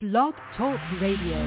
Blog Talk Radio.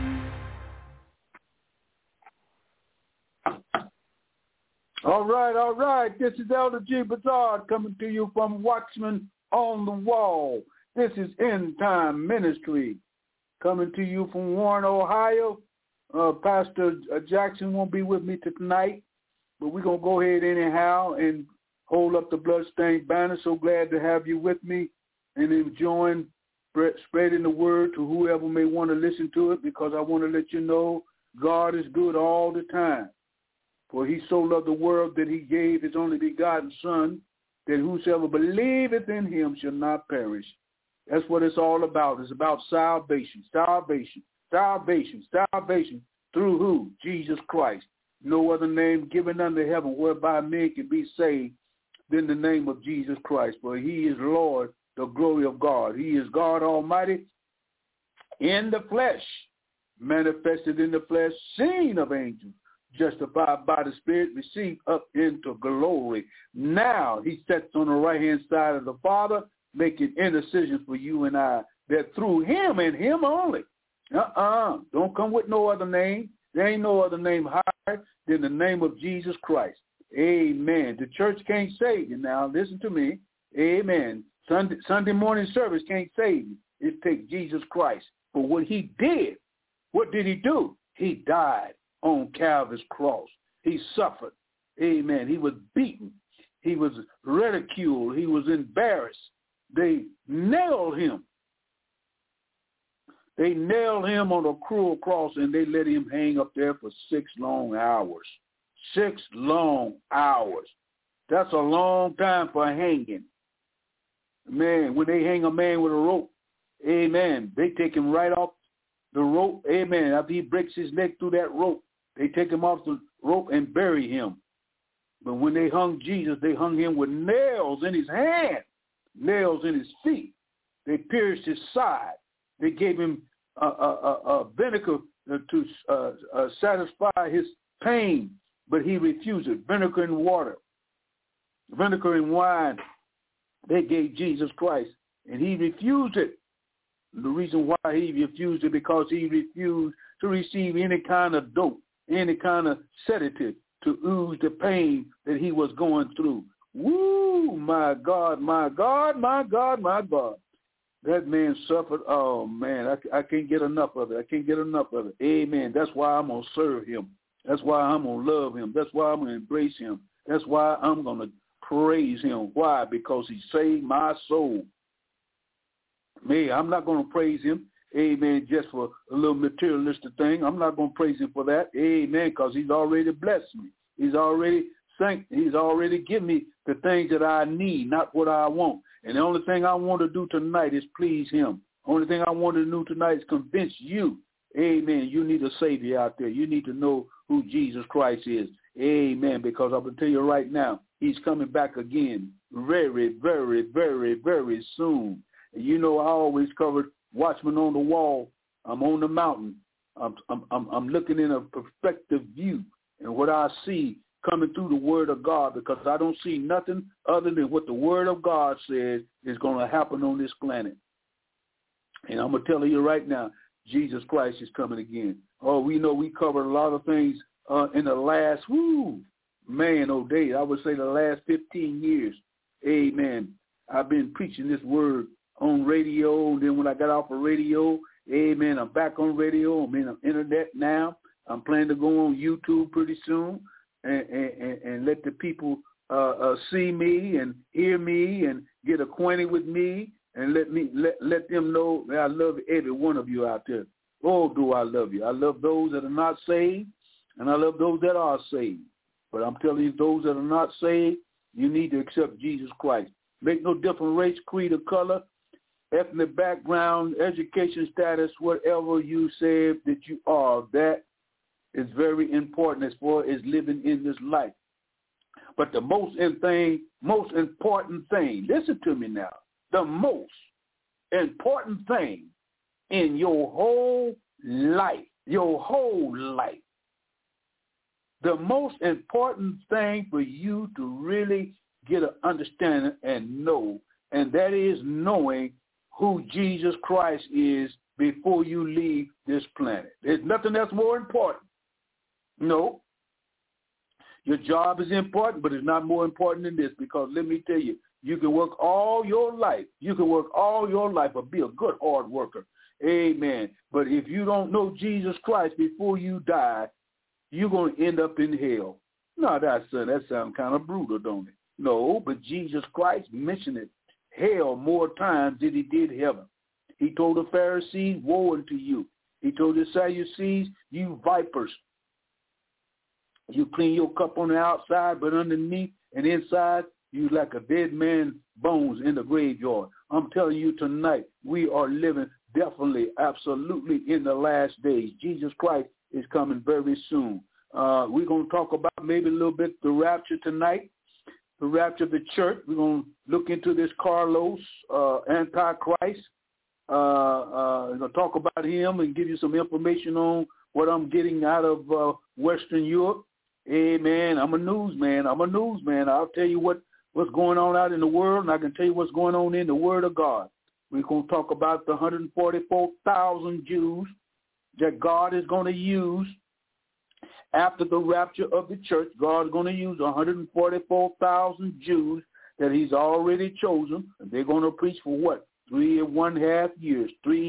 All right. This is Elder G. Bazard coming to you from Watchman on the Wall. This is End Time Ministry coming to you from Warren, Ohio. Pastor Jackson won't be with me tonight, but we're going to go ahead anyhow and hold up the bloodstained banner. So glad to have you with me and enjoying spreading the word to whoever may want to listen to it, because I want to let you know God is good all the time. For he so loved the world that he gave his only begotten Son, that whosoever believeth in him shall not perish. That's what it's all about. It's about salvation. Through who? Jesus Christ. No other name given under heaven whereby men can be saved than the name of Jesus Christ. For he is Lord, the glory of God. He is God Almighty in the flesh, manifested in the flesh, seen of angels, justified by the Spirit, received up into glory. Now he sits on the right-hand side of the Father, making intercessions for you and I, that through him and him only. Don't come with no other name. There ain't no other name higher than the name of Jesus Christ. Amen. The church can't save you now. Listen to me. Amen. Sunday morning service can't save you. It takes Jesus Christ for what he did. What did he do? He died on Calvary's cross. He suffered. Amen. He was beaten. He was ridiculed. He was embarrassed. They nailed him. They nailed him on a cruel cross, and they let him hang up there for 6 long hours. 6 long hours. That's a long time for hanging. Man, when they hang a man with a rope, amen, they take him right off the rope, amen. After he breaks his neck through that rope, they take him off the rope and bury him. But when they hung Jesus, they hung him with nails in his hand, nails in his feet. They pierced his side. They gave him vinegar to satisfy his pain, but he refused it. Vinegar and water, vinegar and wine, they gave Jesus Christ, and he refused it. The reason why he refused it, because he refused to receive any kind of dope, any kind of sedative to ooze the pain that he was going through. Woo, my God, my God, my God, my God. That man suffered. Oh, man, I can't get enough of it. I can't get enough of it. Amen. That's why I'm going to serve him. That's why I'm going to love him. That's why I'm going to embrace him. That's why I'm going to praise him. Why? Because he saved my soul. Man, I'm not going to praise him, amen, just for a little materialistic thing. I'm not going to praise him for that, amen, because he's already blessed me. He's already given me the things that I need, not what I want. And the only thing I want to do tonight is please him. Only thing I want to do tonight is convince you, amen, you need a Savior out there. You need to know who Jesus Christ is, amen, because I'm going to tell you right now, he's coming back again very, very, very, very soon. And you know, I always covered Watchman on the Wall. I'm on the mountain. I'm looking in a perspective view, and what I see coming through the Word of God, because I don't see nothing other than what the Word of God says is going to happen on this planet. And I'm going to tell you right now, Jesus Christ is coming again. Oh, we know we covered a lot of things in the last, I would say the last 15 years. Amen. I've been preaching this word on radio, and then when I got off of radio, amen, I'm back on radio. I'm in the internet now. I'm planning to go on YouTube pretty soon and let the people see me and hear me and get acquainted with me, and let them know that I love every one of you out there. Oh, do I love you. I love those that are not saved, and I love those that are saved. But I'm telling you, those that are not saved, you need to accept Jesus Christ. Make no different race, creed, or color, ethnic background, education status, whatever you say that you are. That is very important as far as living in this life. But the most important thing, listen to me now, the most important thing in your whole life, the most important thing for you to really get an understanding and know, and that is knowing who Jesus Christ is before you leave this planet. There's nothing that's more important. No. Your job is important, but it's not more important than this, because let me tell you, you can work all your life. You can work all your life, but be a good hard worker. Amen. But if you don't know Jesus Christ before you die, you're going to end up in hell. No, that sounds kind of brutal, don't it? No, but Jesus Christ mentioned it, hell, more times than he did heaven. He told the Pharisees, woe unto you. He told the Sadducees, you vipers. You clean your cup on the outside, but underneath and inside, you like a dead man's bones in the graveyard. I'm telling you tonight, we are living definitely, absolutely in the last days. Jesus Christ is coming very soon. We're going to talk about maybe a little bit the rapture tonight, the rapture of the church. We're going to look into this Carlos, Antichrist. We're going to talk about him and give you some information on what I'm getting out of Western Europe. Amen. I'm a newsman. I'll tell you what's going on out in the world, and I can tell you what's going on in the Word of God. We're going to talk about the 144,000 Jews that God is going to use after the rapture of the church. God's going to use 144,000 Jews that he's already chosen. And they're going to preach for what? 3.5 years.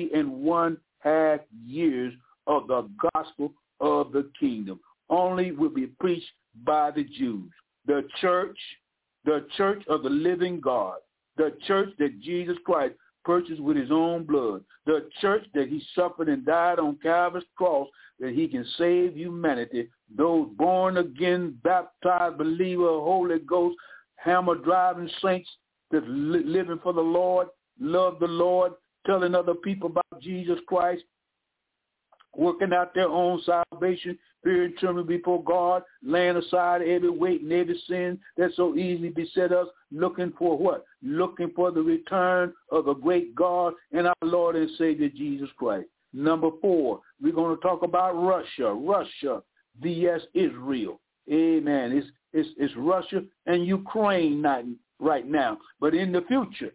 3.5 years of the gospel of the kingdom. Only will be preached by the Jews. The church of the living God, the church that Jesus Christ purchased with his own blood, the church that he suffered and died on Calvary's cross that he can save humanity, those born again, baptized, believer, Holy Ghost, hammer driving saints that living for the Lord, love the Lord, telling other people about Jesus Christ, working out their own salvation, fear and trembling before God, laying aside every weight and every sin that so easily beset us, looking for what? Looking for the return of the great God and our Lord and Savior Jesus Christ. Number 4, we're going to talk about Russia vs. Israel. Amen. It's Russia and Ukraine right now. But in the future,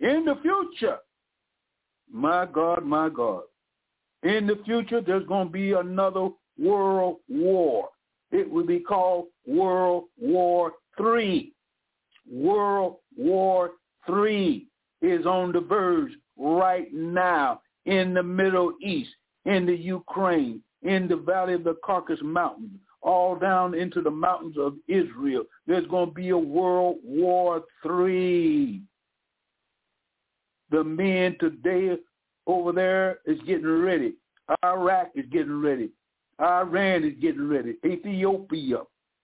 my God, in the future, there's going to be another world war. It will be called World War III. World War III is on the verge right now in the Middle East, in the Ukraine, in the valley of the Caucasus Mountains, all down into the mountains of Israel. There's going to be a World War III. The men today over there is getting ready. Iraq is getting ready. Iran is getting ready. Ethiopia.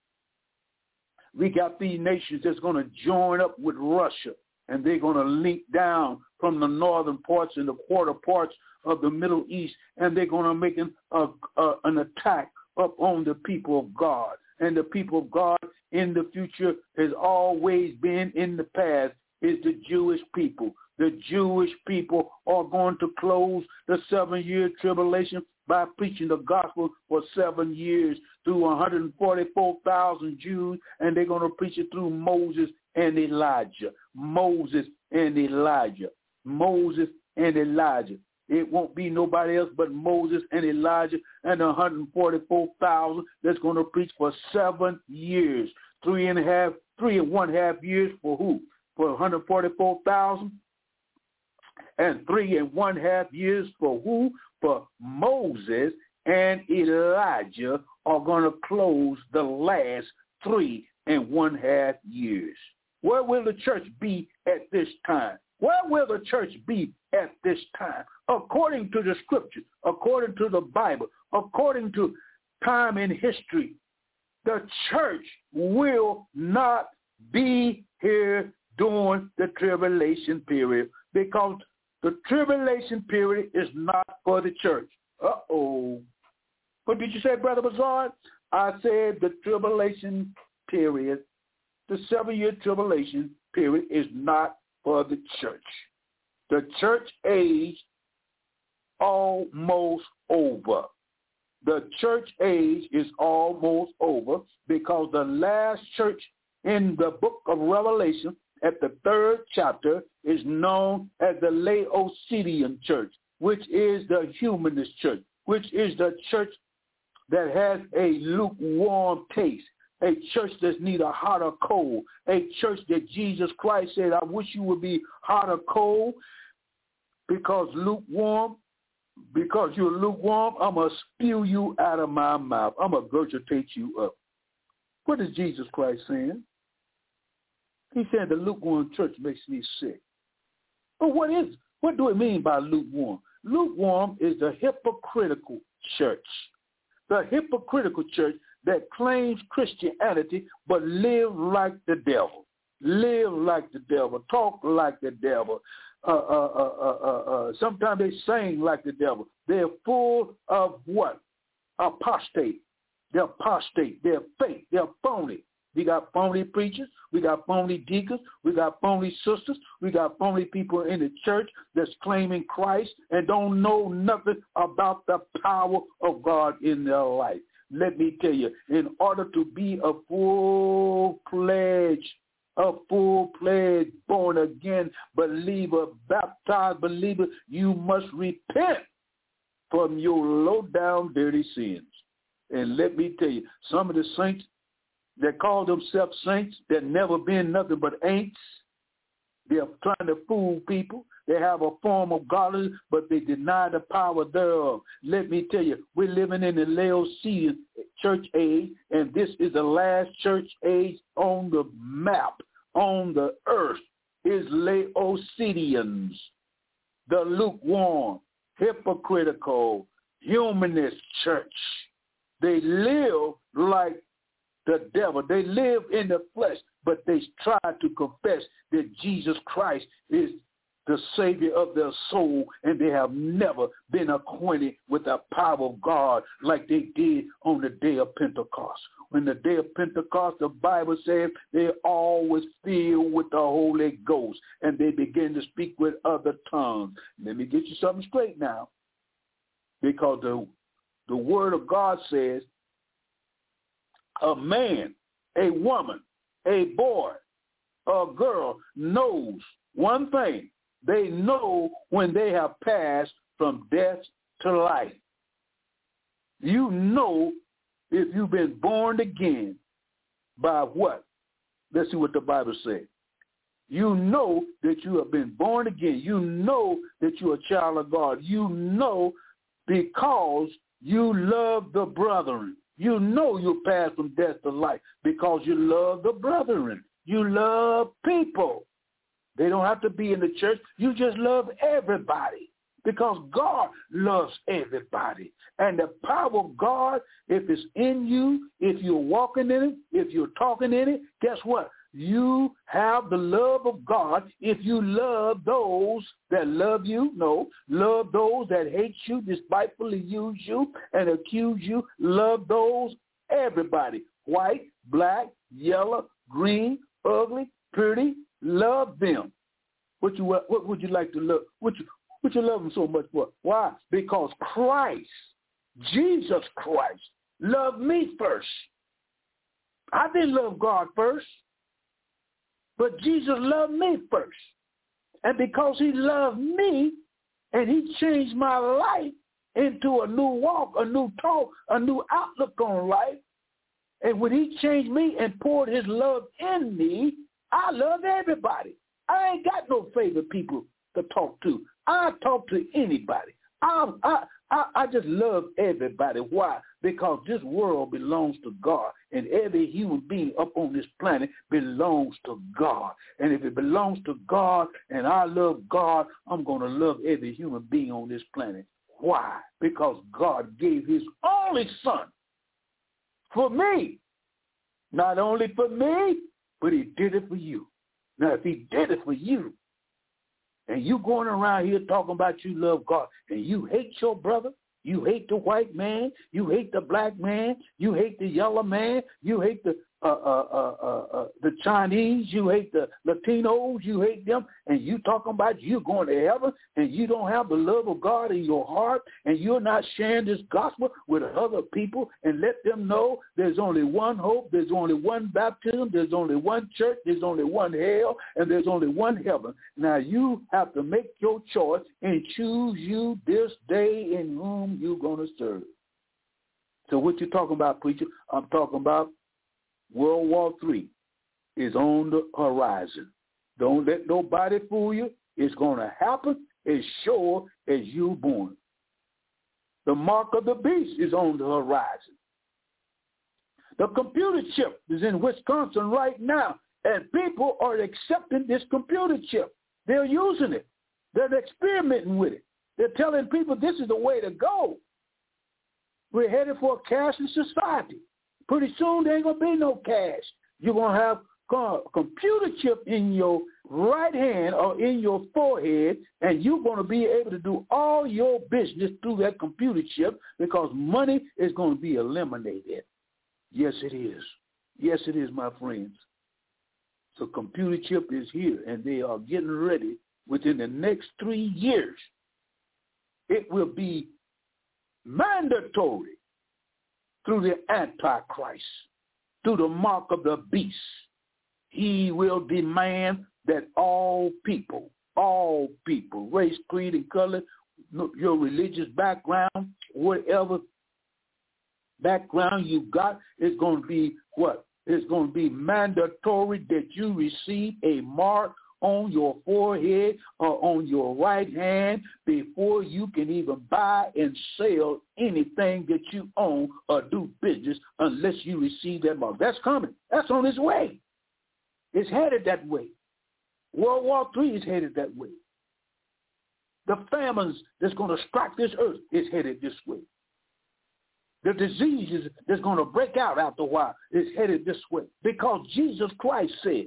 We got these nations that's going to join up with Russia, and they're going to link down from the northern parts and the quarter parts of the Middle East, and they're going to make an attack up on the people of God. And the people of God in the future has always been in the past is the Jewish people. The Jewish people are going to close the 7-year tribulation by preaching the gospel for 7 years through 144,000 Jews, and they're going to preach it through Moses and Elijah. Moses and Elijah. It won't be nobody else but Moses and Elijah and 144,000 that's going to preach for 7 years. 3.5 years for who? For 144,000? And 3.5 years for who? For Moses and Elijah are going to close the last 3.5 years. Where will the church be at this time? Where will the church be at this time? According to the scriptures, according to the Bible, according to time in history, the church will not be here during the tribulation period, because the tribulation period is not for the church. What did you say, Brother Bazard? I said the tribulation period, the 7-year tribulation period is not for the church. The church age almost over. The church age is almost over, because the last church in the book of Revelation at the 3rd chapter is known as the Laodicean church. which is the humanist church, which is the church that has a lukewarm taste, a church that's neither hot or cold, a church that Jesus Christ said, I wish you would be hot or cold because you're lukewarm, I'm going to spew you out of my mouth. I'm going to regurgitate you up. What is Jesus Christ saying? He said the lukewarm church makes me sick. But what do it mean by lukewarm? Lukewarm is the hypocritical church. The hypocritical church that claims Christianity but live like the devil. Live like the devil. Talk like the devil. Sometimes they sing like the devil. They're full of what? Apostate. They're apostate. They're fake. They're phony. We got phony preachers. We got phony deacons. We got phony sisters. We got phony people in the church that's claiming Christ and don't know nothing about the power of God in their life. Let me tell you, in order to be a full-fledged, born again believer, baptized believer, you must repent from your low-down, dirty sins. And let me tell you, some of the saints that call themselves saints, that never been nothing but ain'ts, they're trying to fool people. They have a form of godliness, but they deny the power thereof. Let me tell you, we're living in the Laodicean church age, and this is the last church age on the map, on the earth, is Laodiceans, the lukewarm, hypocritical, humanist church. They live like the devil. They live in the flesh, but they try to confess that Jesus Christ is the Savior of their soul, and they have never been acquainted with the power of God like they did on the day of Pentecost. When the day of Pentecost, the Bible says they always filled with the Holy Ghost, and they begin to speak with other tongues. Let me get you something straight now, because the Word of God says a man, a woman, a boy, a girl knows one thing. They know when they have passed from death to life. You know if you've been born again by what? Let's see what the Bible says. You know that you have been born again. You know that you're a child of God. You know because you love the brethren. You know you pass from death to life because you love the brethren. You love people. They don't have to be in the church. You just love everybody because God loves everybody. And the power of God, if it's in you, if you're walking in it, if you're talking in it, guess what? You have the love of God if you love those that love you. No, love those that hate you, despitefully use you, and accuse you. Love those, everybody, white, black, yellow, green, ugly, pretty. Love them. What would you like to love? What you love them so much for? Why? Because Christ, Jesus Christ, loved me first. I didn't love God first. But Jesus loved me first. And because he loved me and he changed my life into a new walk, a new talk, a new outlook on life, and when he changed me and poured his love in me, I love everybody. I ain't got no favorite people to talk to. I talk to anybody. I just love everybody. Why? Because this world belongs to God, and every human being up on this planet belongs to God. And if it belongs to God and I love God, I'm going to love every human being on this planet. Why? Because God gave his only son for me. Not only for me, but he did it for you. Now, if he did it for you, and you going around here talking about you love God, and you hate your brother, you hate the white man, you hate the black man, you hate the yellow man, you hate the the Chinese, you hate the Latinos, you hate them, and you talking about you going to heaven, and you don't have the love of God in your heart, and you're not sharing this gospel with other people and let them know there's only one hope, there's only one baptism, there's only one church, there's only one hell, and there's only one heaven. Now you have to make your choice and choose you this day in whom you're going to serve. So what you talking about, preacher? I'm talking about World War III is on the horizon. Don't let nobody fool you. It's going to happen as sure as you're born. The mark of the beast is on the horizon. The computer chip is in Wisconsin right now, and people are accepting this computer chip. They're using it. They're experimenting with it. They're telling people this is the way to go. We're headed for a cashless society. Pretty soon there ain't going to be no cash. You're going to have a computer chip in your right hand or in your forehead, and you're going to be able to do all your business through that computer chip because money is going to be eliminated. Yes, it is. Yes, it is, my friends. So computer chip is here, and they are getting ready within the next 3 years. It will be mandatory through the Antichrist, through the mark of the beast. He will demand that all people, race, creed, and color, your religious background, whatever background you got, is going to be what? It's going to be mandatory that you receive a mark on your forehead or on your right hand before you can even buy and sell anything that you own or do business unless you receive that mark. That's coming. That's on its way. It's headed that way. World War III is headed that way. The famines that's going to strike this earth is headed this way. The diseases that's going to break out after a while is headed this way because Jesus Christ said,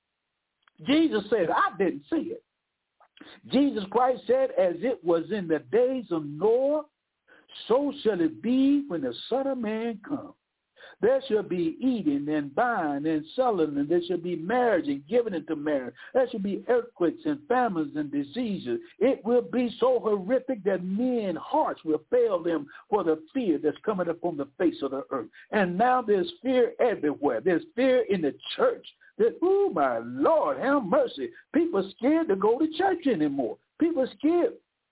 I didn't see it. Jesus Christ said, as it was in the days of Noah, so shall it be when the Son of Man comes. There shall be eating and buying and selling, and there shall be marriage and giving into marriage. There shall be earthquakes and famines and diseases. It will be so horrific that men's hearts will fail them for the fear that's coming upon the face of the earth. And now there's fear everywhere. There's fear in the church. Oh, my Lord, have mercy. People are scared to go to church anymore. People are scared,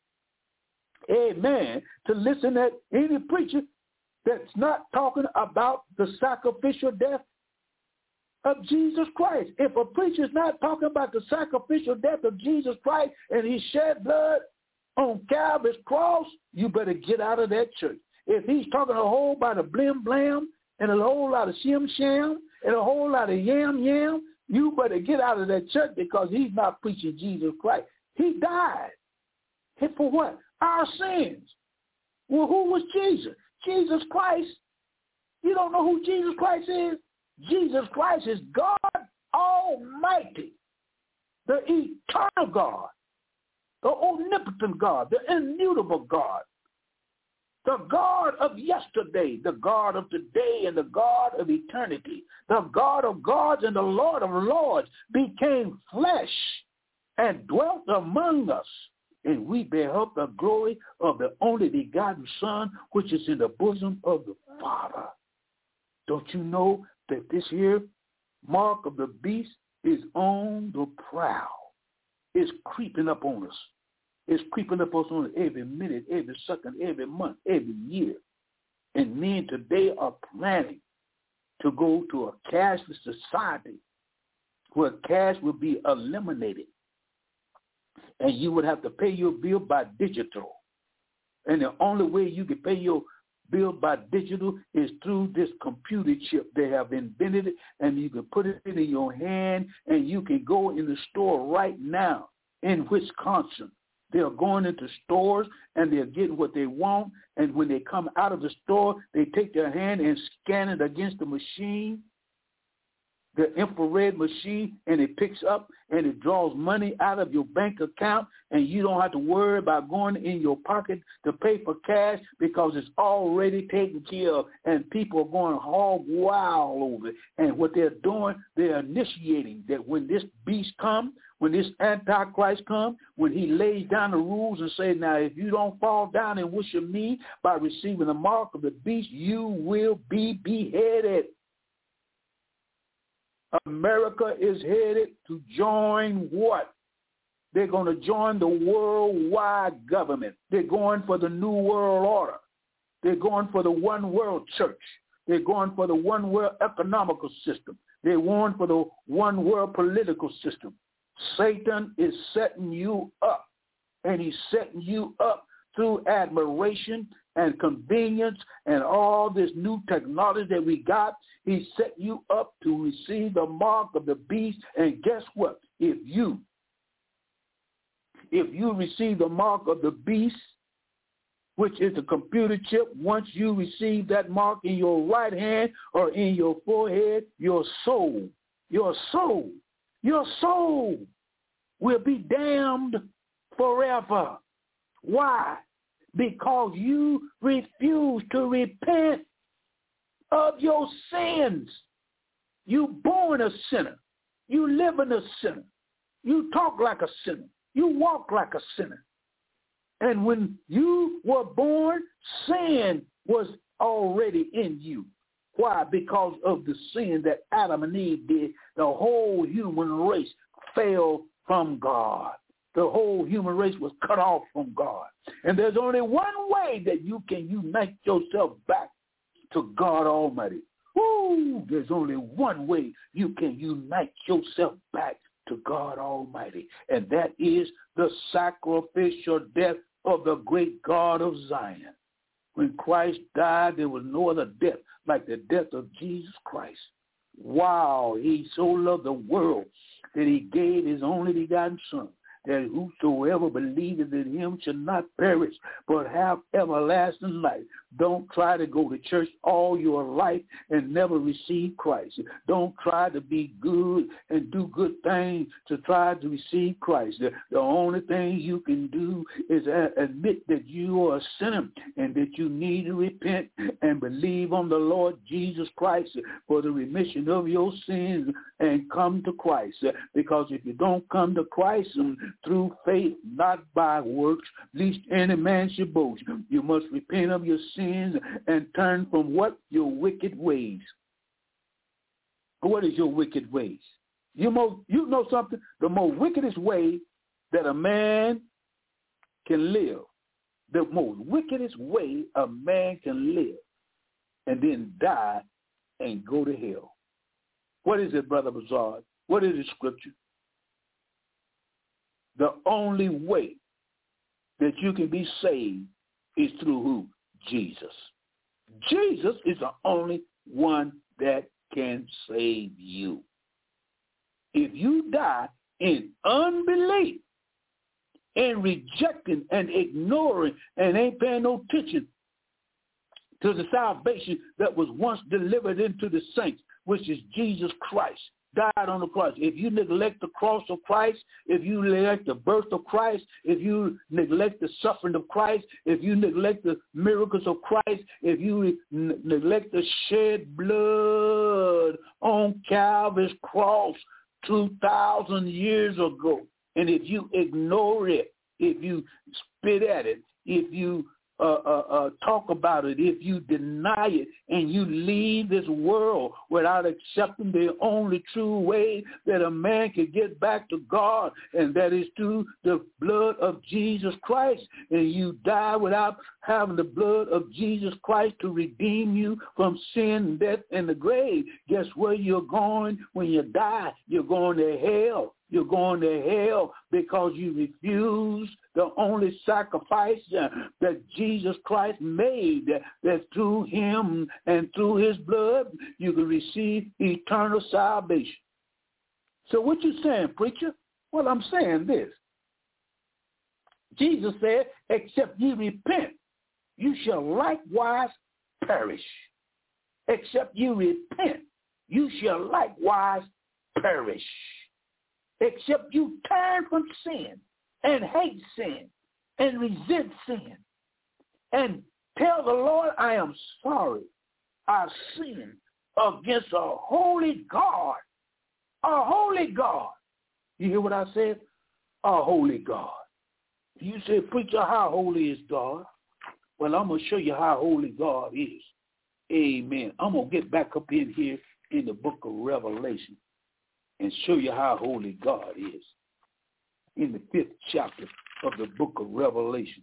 amen, to listen to any preacher that's not talking about the sacrificial death of Jesus Christ. If a preacher's not talking about the sacrificial death of Jesus Christ and he shed blood on Calvary's cross, you better get out of that church. If he's talking a whole lot of blim blam and a whole lot of shim sham and a whole lot of yam yam, you better get out of that church because he's not preaching Jesus Christ. He died. And for what? Our sins. Well, who was Jesus? Jesus Christ. You don't know who Jesus Christ is? Jesus Christ is God Almighty, the eternal God, the omnipotent God, the immutable God, the God of yesterday, the God of today, and the God of eternity. The God of gods and the Lord of lords became flesh and dwelt among us. And we beheld the glory of the only begotten Son, which is in the bosom of the Father. Don't you know that this here mark of the beast is on the prowl? It's creeping up on us. It's creeping up on us every minute, every second, every month, every year. And men today are planning to go to a cashless society where cash will be eliminated. And you would have to pay your bill by digital. And the only way you can pay your bill by digital is through this computer chip. They have invented it, and you can put it in your hand, and you can go in the store right now in Wisconsin. They're going into stores, and they're getting what they want, and when they come out of the store, they take their hand and scan it against the machine, the infrared machine, and it picks up and it draws money out of your bank account, and you don't have to worry about going in your pocket to pay for cash because it's already taken care of, and people are going hog wild over it. And what they're doing, they're initiating that when this beast comes, when this Antichrist comes, when he lays down the rules and says, now, if you don't fall down and worship me by receiving the mark of the beast, you will be beheaded. America is headed to join what? They're going to join the worldwide government. They're going for the New World Order. They're going for the one world church. They're going for the one world economical system. They're going for the one world political system. Satan is setting you up, and he's setting you up through admiration and convenience and all this new technology that we got. He set you up to receive the mark of the beast. And guess what? If you receive the mark of the beast, which is the computer chip, once you receive that mark in your right hand or in your forehead, your soul will be damned forever. Why? Because you refuse to repent of your sins. You born a sinner. You live in a sinner. You talk like a sinner. You walk like a sinner. And when you were born, sin was already in you. Why? Because of the sin that Adam and Eve did. The whole human race fell from God. The whole human race was cut off from God. And there's only one way that you can unite yourself back to God Almighty. There's only one way you can unite yourself back to God Almighty, and that is the sacrificial death of the great God of Zion. When Christ died, there was no other death like the death of Jesus Christ. Wow, he so loved the world that he gave his only begotten Son, that whosoever believeth in him shall not perish, but have everlasting life. Don't try to go to church all your life and never receive Christ. Don't try to be good and do good things to try to receive Christ. The only thing you can do is admit that you are a sinner and that you need to repent and believe on the Lord Jesus Christ for the remission of your sins and come to Christ. Because if you don't come to Christ through faith, not by works, lest any man should boast, you must repent of your sins and turn from what? Your wicked ways. What is your wicked ways? You know something? The most wickedest way that a man can live, the most wickedest way a man can live and then die and go to hell. What is it, Brother Bazard? What is the scripture? The only way that you can be saved is through who? Jesus. Jesus is the only one that can save you. If you die in unbelief and rejecting and ignoring and ain't paying no attention to the salvation that was once delivered into the saints, which is Jesus Christ, died on the cross. If you neglect the cross of Christ, if you neglect the birth of Christ, if you neglect the suffering of Christ, if you neglect the miracles of Christ, if you neglect the shed blood on Calvary's cross 2,000 years ago, and if you ignore it, if you spit at it, if you talk about it, if you deny it and you leave this world without accepting the only true way that a man can get back to God, and that is through the blood of Jesus Christ, and you die without having the blood of Jesus Christ to redeem you from sin, death, and the grave, guess where you're going when you die? You're going to hell. You're going to hell because you refuse the only sacrifice that Jesus Christ made, that through him and through his blood you can receive eternal salvation. So what you saying, preacher? Well, I'm saying this. Jesus said, except ye repent, you shall likewise perish. Except you repent, you shall likewise perish, except you turn from sin and hate sin and resent sin and tell the Lord, I am sorry. I sinned against a holy God. A holy God. You hear what I said? A holy God. You say, preacher, how holy is God? Well, I'm going to show you how holy God is. Amen. I'm going to get back up in here in the book of Revelation and show you how holy God is. In the 5th chapter of the book of Revelation.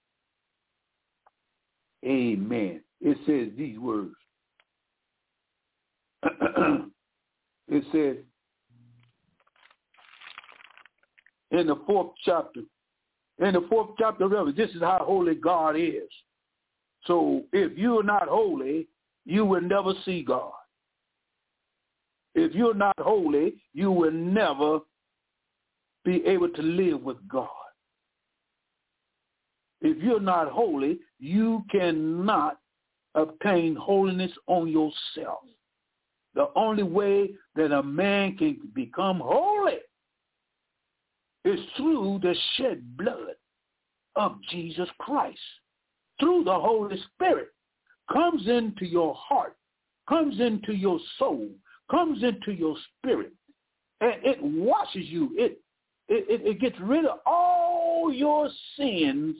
Amen. It says these words. It says in the 4th chapter of Revelation, this is how holy God is. So if you're not holy, you will never see God. If you're not holy, you will never be able to live with God. If you're not holy, you cannot obtain holiness on yourself. The only way that a man can become holy is through the shed blood of Jesus Christ. Through the Holy Spirit comes into your heart, comes into your soul, comes into your spirit, and it washes you. It gets rid of all your sins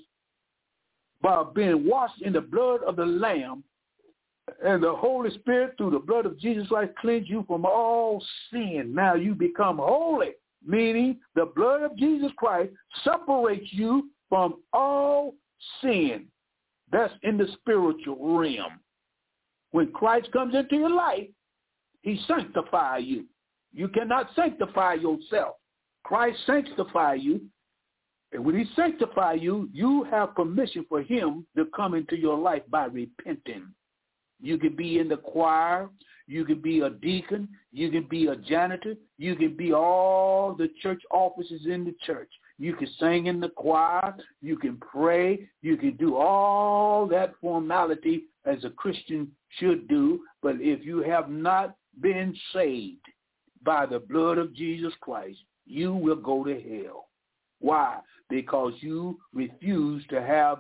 by being washed in the blood of the Lamb, and the Holy Spirit through the blood of Jesus Christ cleanse you from all sin. Now you become holy, meaning the blood of Jesus Christ separates you from all sin. That's in the spiritual realm. When Christ comes into your life, he sanctifies you. You cannot sanctify yourself. Christ sanctifies you. And when he sanctifies you, you have permission for him to come into your life by repenting. You can be in the choir. You can be a deacon. You can be a janitor. You can be all the church offices in the church. You can sing in the choir. You can pray. You can do all that formality as a Christian should do. But if you have not been saved by the blood of Jesus Christ, you will go to hell. Why? Because you refuse to have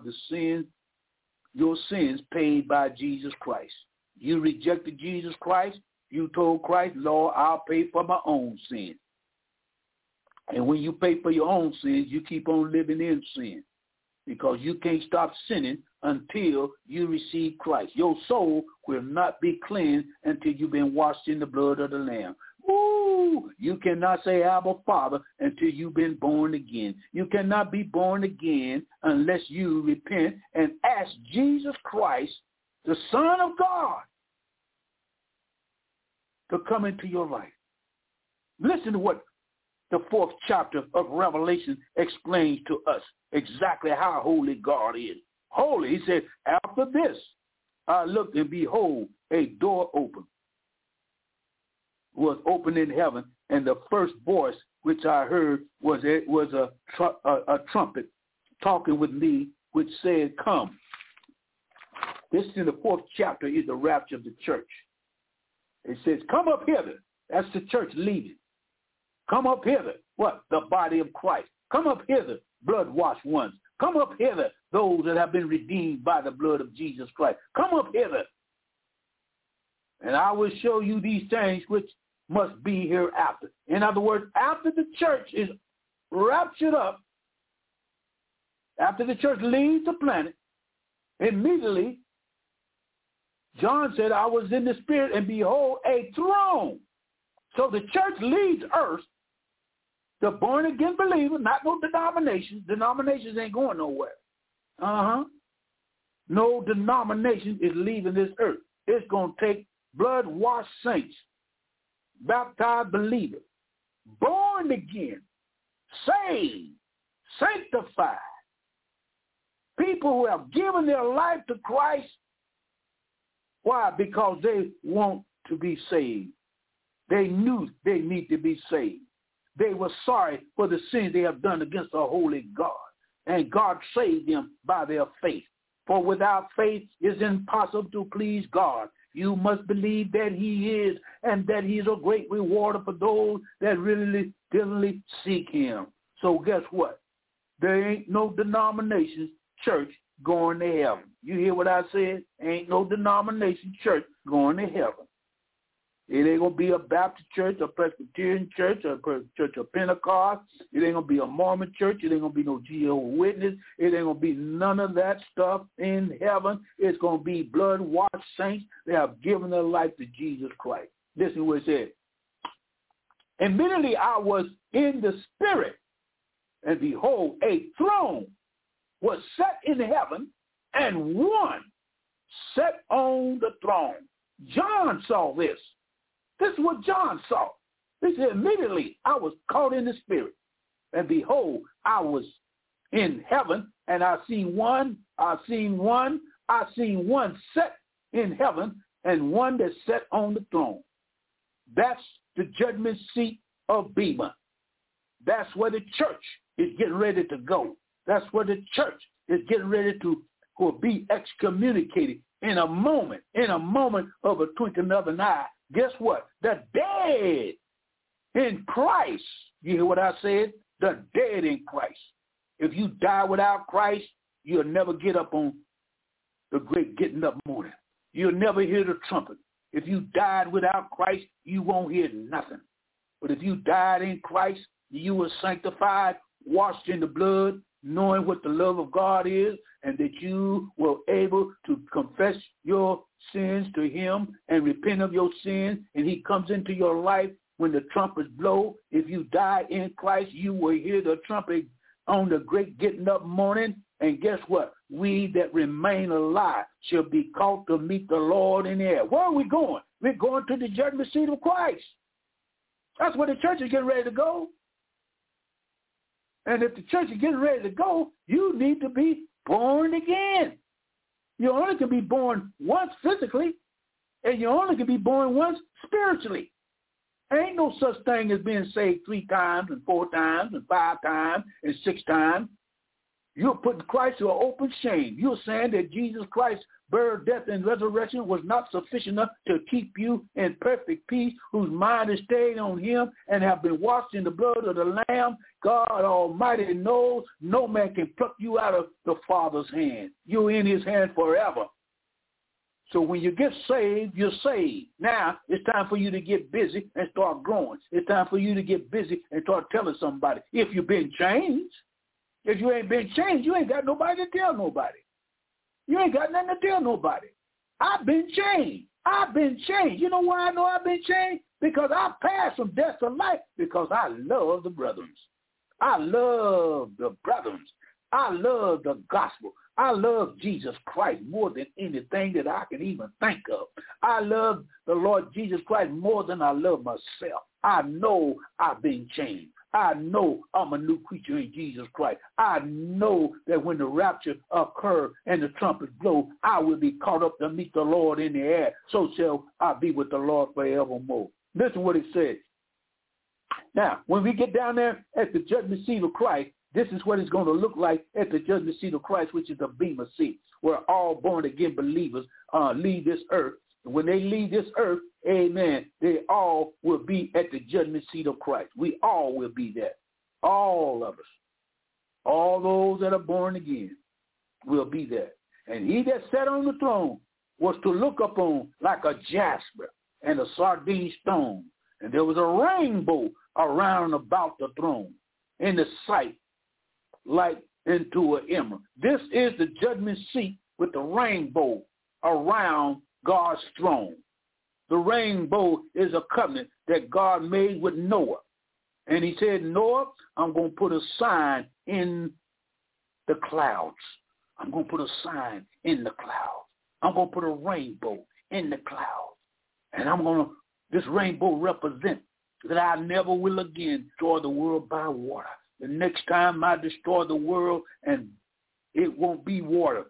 your sins paid by Jesus Christ. You rejected Jesus Christ. You told Christ, Lord, I'll pay for my own sin. And when you pay for your own sins, you keep on living in sin because you can't stop sinning until you receive Christ. Your soul will not be cleansed until you've been washed in the blood of the Lamb. Ooh, you cannot say Abba Father until you've been born again. You cannot be born again unless you repent and ask Jesus Christ, the Son of God, to come into your life. Listen to what the 4th chapter of Revelation explains to us exactly how holy God is. Holy, he said, after this, I looked and behold, a door was open in heaven, and the first voice which I heard was a trumpet talking with me, which said, come. This in the 4th chapter is the rapture of the church. It says, come up hither. That's the church leaving. Come up hither. What? The body of Christ. Come up hither, blood-washed ones. Come up hither, those that have been redeemed by the blood of Jesus Christ. Come up hither. And I will show you these things which must be hereafter. In other words, after the church is raptured up, after the church leaves the planet, immediately, John said, I was in the spirit, and behold, a throne. So the church leaves earth, the born-again believer, not no denominations. Denominations ain't going nowhere. No denomination is leaving this earth. It's going to take blood-washed saints, baptized believers, born again, saved, sanctified, people who have given their life to Christ. Why? Because they want to be saved. They knew they need to be saved. They were sorry for the sins they have done against the holy God. And God saved them by their faith. For without faith it is impossible to please God. You must believe that he is, and that he's a great rewarder for those that really diligently seek him. So guess what? There ain't no denomination church going to heaven. You hear what I said? Ain't no denomination church going to heaven. It ain't going to be a Baptist church, a Presbyterian church, a church of Pentecost. It ain't going to be a Mormon church. It ain't going to be no Jehovah's Witness. It ain't going to be none of that stuff in heaven. It's going to be blood-washed saints that have given their life to Jesus Christ. Listen to what it said. Immediately I was in the Spirit, and behold, a throne was set in heaven, and one sat on the throne. John saw this. This is what John saw. He said, immediately I was caught in the Spirit, and behold, I was in heaven, and I seen one set in heaven, and one that sat on the throne. That's the judgment seat of Bema. That's where the church is getting ready to go. That's where the church is getting ready to be excommunicated in a moment of a twinkling of an eye. Guess what? The dead in Christ. You hear what I said? The dead in Christ. If you die without Christ, you'll never get up on the great getting up morning. You'll never hear the trumpet. If you died without Christ, you won't hear nothing. But if you died in Christ, you were sanctified, washed in the blood, knowing what the love of God is, and that you were able to confess your sins to him and repent of your sins, and he comes into your life when the trumpets blow. If you die in Christ, you will hear the trumpet on the great getting up morning, and guess what? We that remain alive shall be caught to meet the Lord in the air. Where are we going? We're going to the judgment seat of Christ. That's where the church is getting ready to go. And if the church is getting ready to go, you need to be born again. You only can be born once physically, and you only can be born once spiritually. There ain't no such thing as being saved 3 times and 4 times and 5 times and 6 times. You're putting Christ to an open shame. You're saying that Jesus Christ's birth, death, and resurrection was not sufficient enough to keep you in perfect peace, whose mind is stayed on him and have been washed in the blood of the Lamb. God Almighty knows no man can pluck you out of the Father's hand. You're in his hand forever. So when you get saved, you're saved. Now it's time for you to get busy and start growing. It's time for you to get busy and start telling somebody. If you've been changed, if you ain't been changed, you ain't got nobody to tell nobody. You ain't got nothing to tell nobody. I've been changed. I've been changed. You know why I know I've been changed? Because I passed from death to life, because I love the brethren. I love the brethren. I love the gospel. I love Jesus Christ more than anything that I can even think of. I love the Lord Jesus Christ more than I love myself. I know I've been changed. I know I'm a new creature in Jesus Christ. I know that when the rapture occurs and the trumpets blow, I will be caught up to meet the Lord in the air. So shall I be with the Lord forevermore. Listen what it says. Now, when we get down there at the judgment seat of Christ, this is what it's going to look like at the judgment seat of Christ, which is the Bema seat, where all born-again believers leave this earth. And when they leave this earth, amen, they all will be at the judgment seat of Christ. We all will be there. All of us. All those that are born again will be there. And he that sat on the throne was to look upon like a jasper and a sardine stone. And there was a rainbow around about the throne, in the sight like into an emerald. This is the judgment seat with the rainbow around God's throne. The rainbow is a covenant that God made with Noah. And he said, Noah, I'm going to put a sign in the clouds. I'm going to put a sign in the clouds. I'm going to put a rainbow in the clouds. And this rainbow represents that I never will again destroy the world by water. The next time I destroy the world, and it won't be water,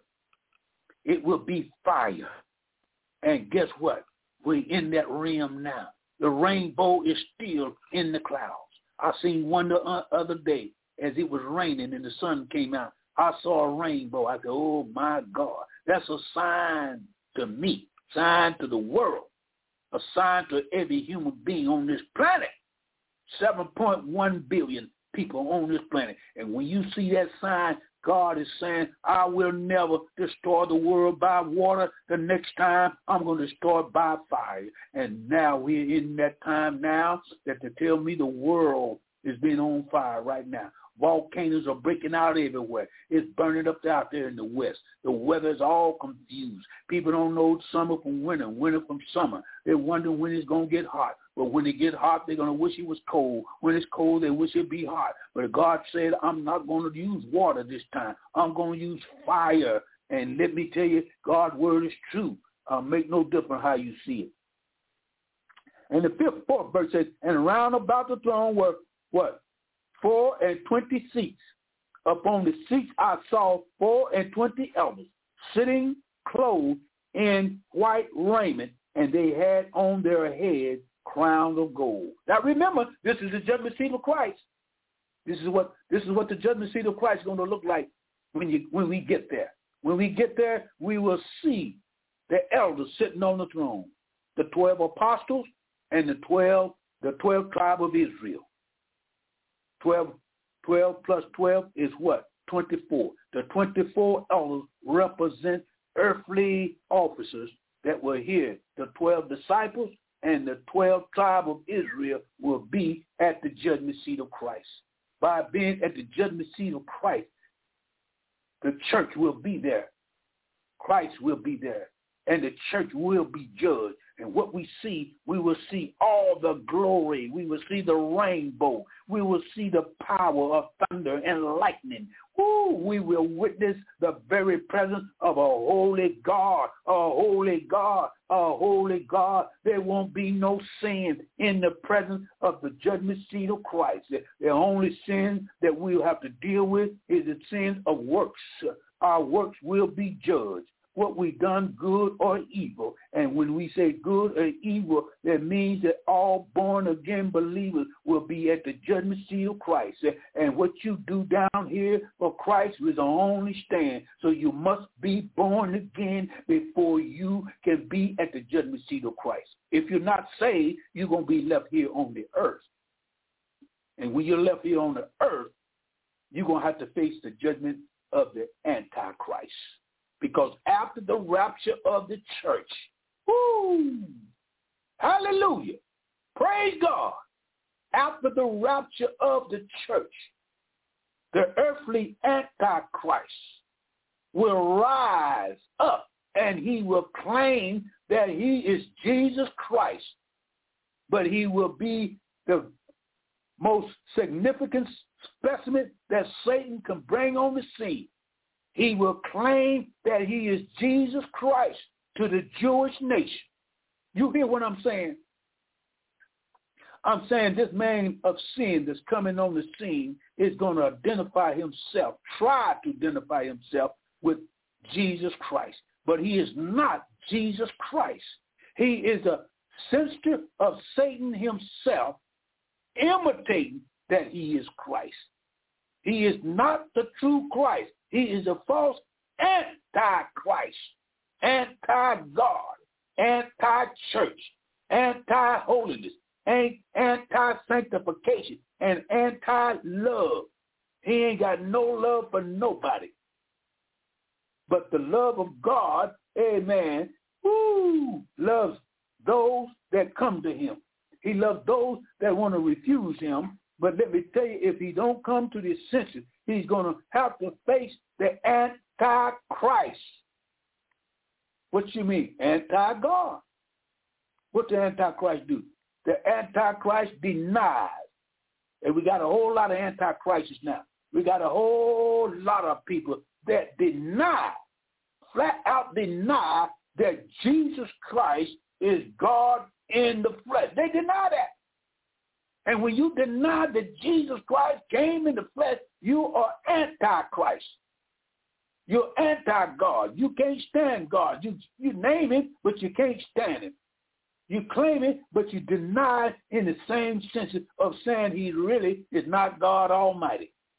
it will be fire. And guess what? We're in that realm now. The rainbow is still in the clouds. I seen one the other day as it was raining and the sun came out. I saw a rainbow. I said, oh, my God. That's a sign to me, sign to the world, a sign to every human being on this planet. 7.1 billion people on this planet. And when you see that sign, God is saying, I will never destroy the world by water. The next time, I'm going to destroy it by fire. And now we're in that time now that to tell me the world is being on fire right now. Volcanoes are breaking out everywhere. It's burning up out there in the west. The weather's all confused. People don't know summer from winter, winter from summer. They're wondering when it's going to get hot. But when it gets hot, they're going to wish it was cold. When it's cold, they wish it'd be hot. But God said, I'm not going to use water this time. I'm going to use fire. And let me tell you, God's word is true. Make no difference how you see it. And the fourth verse says, and round about the throne were what? 24 seats. Upon the seats I saw 24 elders sitting clothed in white raiment, and they had on their heads crowns of gold. Now remember, this is the judgment seat of Christ. This is what the judgment seat of Christ is going to look like when we get there. When we get there, we will see the elders sitting on the throne, the 12 apostles and the 12 tribe of Israel. 12 plus 12 is what? 24. The 24 elders represent earthly officers that were here. The 12 disciples and the 12 tribe of Israel will be at the judgment seat of Christ. By being at the judgment seat of Christ, the church will be there. Christ will be there. And the church will be judged. And what we see, we will see all the glory. We will see the rainbow. We will see the power of thunder and lightning. Ooh, we will witness the very presence of a holy God, a holy God, a holy God. There won't be no sin in the presence of the judgment seat of Christ. The only sin that we'll have to deal with is the sin of works. Our works will be judged. What we done, good or evil. And when we say good or evil, that means that all born-again believers will be at the judgment seat of Christ. And what you do down here for Christ is the only stand. So you must be born again before you can be at the judgment seat of Christ. If you're not saved, you're going to be left here on the earth. And when you're left here on the earth, you're going to have to face the judgment of the Antichrist. Because after the rapture of the church, woo, hallelujah, praise God, after the rapture of the church, the earthly Antichrist will rise up and he will claim that he is Jesus Christ, but he will be the most significant specimen that Satan can bring on the scene. He will claim that he is Jesus Christ to the Jewish nation. You hear what I'm saying? I'm saying this man of sin that's coming on the scene is going to identify himself, try to identify himself with Jesus Christ. But he is not Jesus Christ. He is a sister of Satan himself, imitating that he is Christ. He is not the true Christ. He is a false antichrist, anti-God, anti-church, anti-holiness, anti-sanctification, and anti-love. He ain't got no love for nobody. But the love of God, amen, loves those that come to him. He loves those that want to refuse him. But let me tell you, if he don't come to his senses, he's going to have to face the Antichrist. What you mean? Anti-God. What the Antichrist do? The Antichrist denies. And we got a whole lot of Antichrists now. We got a whole lot of people that deny, flat out deny that Jesus Christ is God in the flesh. They deny that. And when you deny that Jesus Christ came in the flesh, you are antichrist. You're anti-God. You can't stand God. You name him, but you can't stand him. You claim it, but you deny it in the same sense of saying he really is not God Almighty.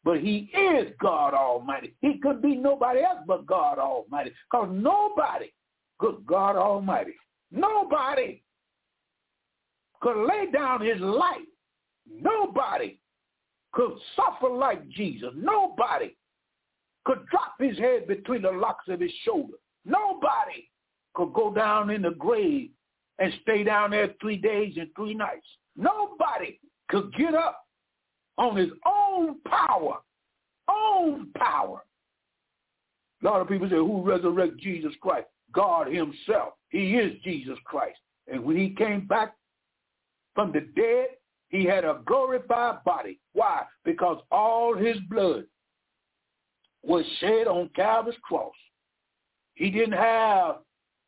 but he is God Almighty. He could be nobody else but God Almighty, because nobody, good God Almighty, nobody could lay down his life. Nobody could suffer like Jesus. Nobody could drop his head between the locks of his shoulder. Nobody could go down in the grave and stay down there 3 days and 3 nights. Nobody could get up on his own power. Own power. A lot of people say, who resurrected Jesus Christ? God himself. He is Jesus Christ. And when he came back from the dead, he had a glorified body. Why? Because all his blood was shed on Calvary's cross. He didn't have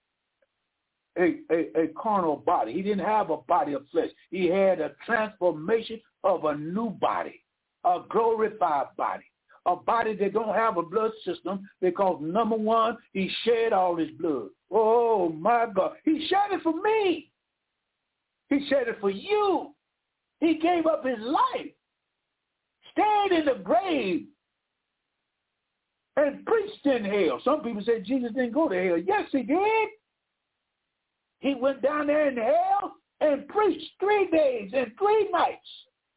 a carnal body. He didn't have a body of flesh. He had a transformation of a new body, a glorified body, a body that don't have a blood system because, number one, he shed all his blood. Oh, my God. He shed it for me. He shed it for you. He gave up his life, stayed in the grave, and preached in hell. Some people say Jesus didn't go to hell. Yes, he did. He went down there in hell and preached 3 days and 3 nights.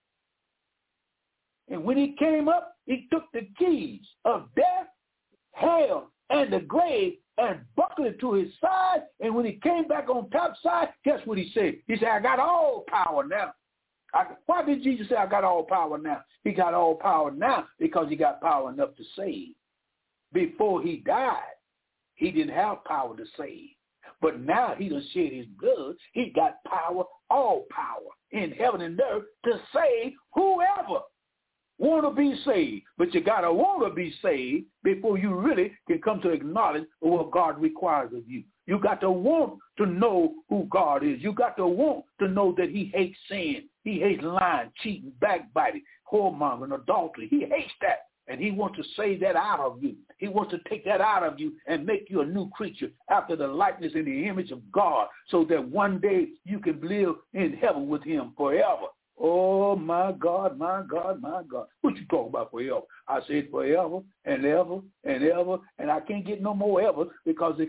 And when he came up, he took the keys of death, hell, and the grave and buckled it to his side. And when he came back on top side, guess what he said? He said, I got all power now. Why did Jesus say I got all power now? He got all power now because he got power enough to save. Before he died, he didn't have power to save. But now he done shed his blood. He got power, all power in heaven and earth to save whoever want to be saved. But you got to want to be saved before you really can come to acknowledge what God requires of you. You got to want to know who God is. You got to want to know that he hates sin. He hates lying, cheating, backbiting, whoremongering, adultery. He hates that. And he wants to save that out of you. He wants to take that out of you and make you a new creature after the likeness and the image of God so that one day you can live in heaven with him forever. Oh, my God, my God, my God. What you talking about forever? I said forever and ever and ever, and I can't get no more ever because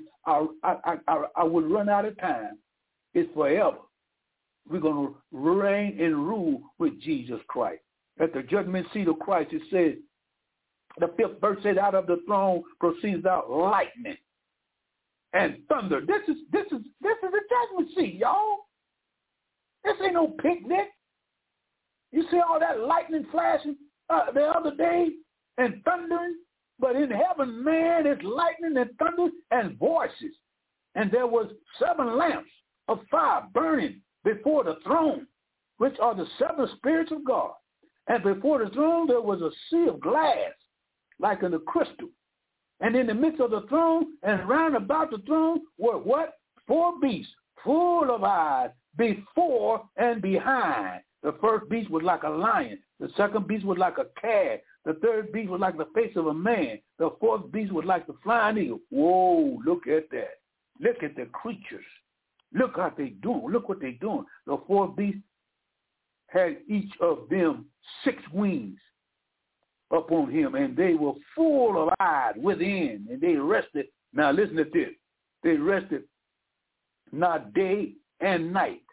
I would run out of time. It's forever. We're going to reign and rule with Jesus Christ. At the judgment seat of Christ, it says, the 5th verse said, out of the throne proceeds out lightning and thunder. This is the judgment seat, y'all. This ain't no picnic. You see all that lightning flashing the other day and thundering? But in heaven, man, it's lightning and thunder and voices. And there was 7 lamps of fire burning before the throne, which are the 7 spirits of God. And before the throne, there was a sea of glass, like in a crystal. And in the midst of the throne and round about the throne were what? 4 beasts, full of eyes, before and behind. The first beast was like a lion. The second beast was like a calf. The third beast was like the face of a man. The fourth beast was like the flying eagle. Whoa, look at that. Look at the creatures. Look how they doing. Look what they doing. The 4 beasts had each of them 6 wings upon him, and they were full of eyes within, and they rested. Now listen to this. They rested not day and night,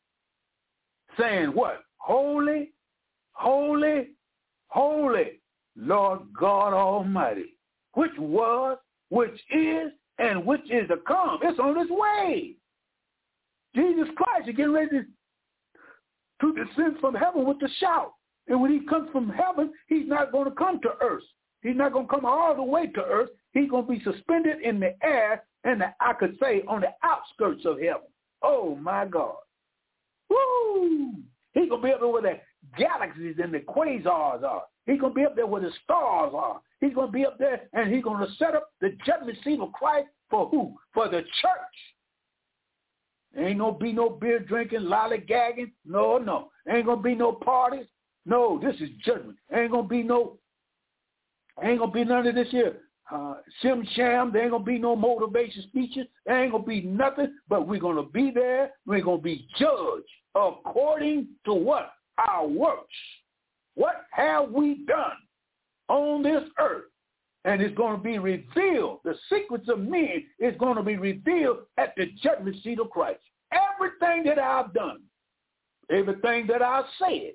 saying what? Holy, holy, holy, Lord God Almighty, which was, which is, and which is to come. It's on its way. Jesus Christ is getting ready to descend from heaven with a shout. And when he comes from heaven, he's not going to come to earth. He's not going to come all the way to earth. He's going to be suspended in the air and I could say on the outskirts of heaven. Oh, my God. Woo! He's going to be up there where the galaxies and the quasars are. He's going to be up there where the stars are. He's going to be up there and he's going to set up the judgment seat of Christ for who? For the church. Ain't going to be no beer drinking, lollygagging. No, no. Ain't going to be no parties. No, this is judgment. Ain't going to be none of this here. Shim sham. There ain't going to be no motivation speeches. There ain't going to be nothing, but we're going to be there. We're going to be judged according to what? Our works. What have we done? on this earth. And it's going to be revealed. The secrets of men is going to be revealed at the judgment seat of Christ. Everything that I've done, everything that I've said,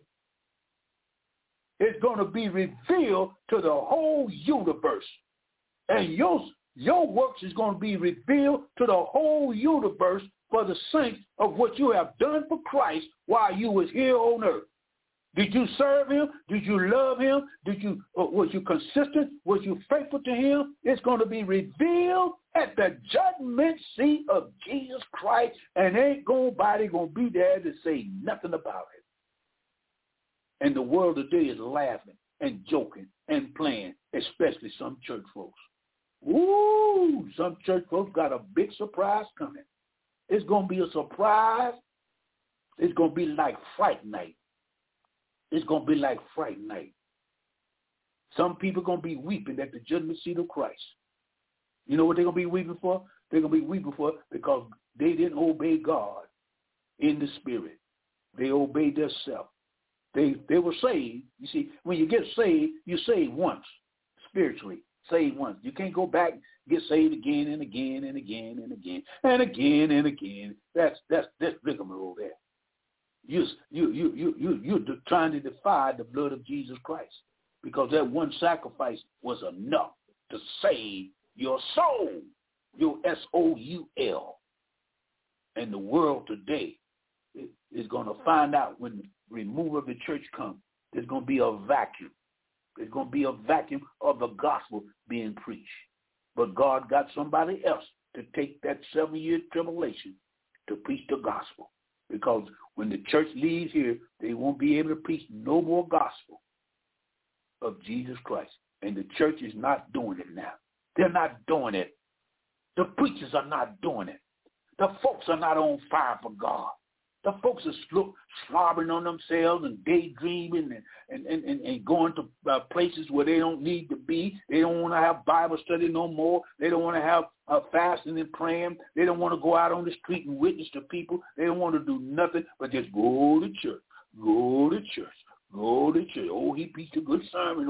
is going to be revealed to the whole universe. And your works is going to be revealed to the whole universe for the saints of what you have done for Christ while you was here on earth. Did you serve him? Did you love him? Was you consistent? Was you faithful to him? It's going to be revealed at the judgment seat of Jesus Christ, and ain't nobody going to be there to say nothing about it. And the world today is laughing and joking and playing, especially some church folks. Ooh, some church folks got a big surprise coming. It's going to be a surprise. It's going to be like Fright Night. It's going to be like Fright Night. Some people are going to be weeping at the judgment seat of Christ. You know what they're going to be weeping for? They're going to be weeping for because they didn't obey God in the spirit. They obeyed themselves. They were saved. You see, when you get saved, you're saved once, spiritually. Saved once. You can't go back and get saved again and again and again and again and again and again. That's rigmarole there. You're trying to defy the blood of Jesus Christ because that one sacrifice was enough to save your soul, your soul. And the world today is going to find out when the removal of the church comes, there's going to be a vacuum. There's going to be a vacuum of the gospel being preached. But God got somebody else to take that 7-year tribulation to preach the gospel. Because when the church leaves here, they won't be able to preach no more gospel of Jesus Christ. And the church is not doing it now. They're not doing it. The preachers are not doing it. The folks are not on fire for God. The folks are slobbering on themselves and daydreaming and going to places where they don't need to be. They don't want to have Bible study no more. They don't want to have fasting and praying. They don't want to go out on the street and witness to people. They don't want to do nothing but just go to church, go to church, go to church. Oh, he preached a good sermon.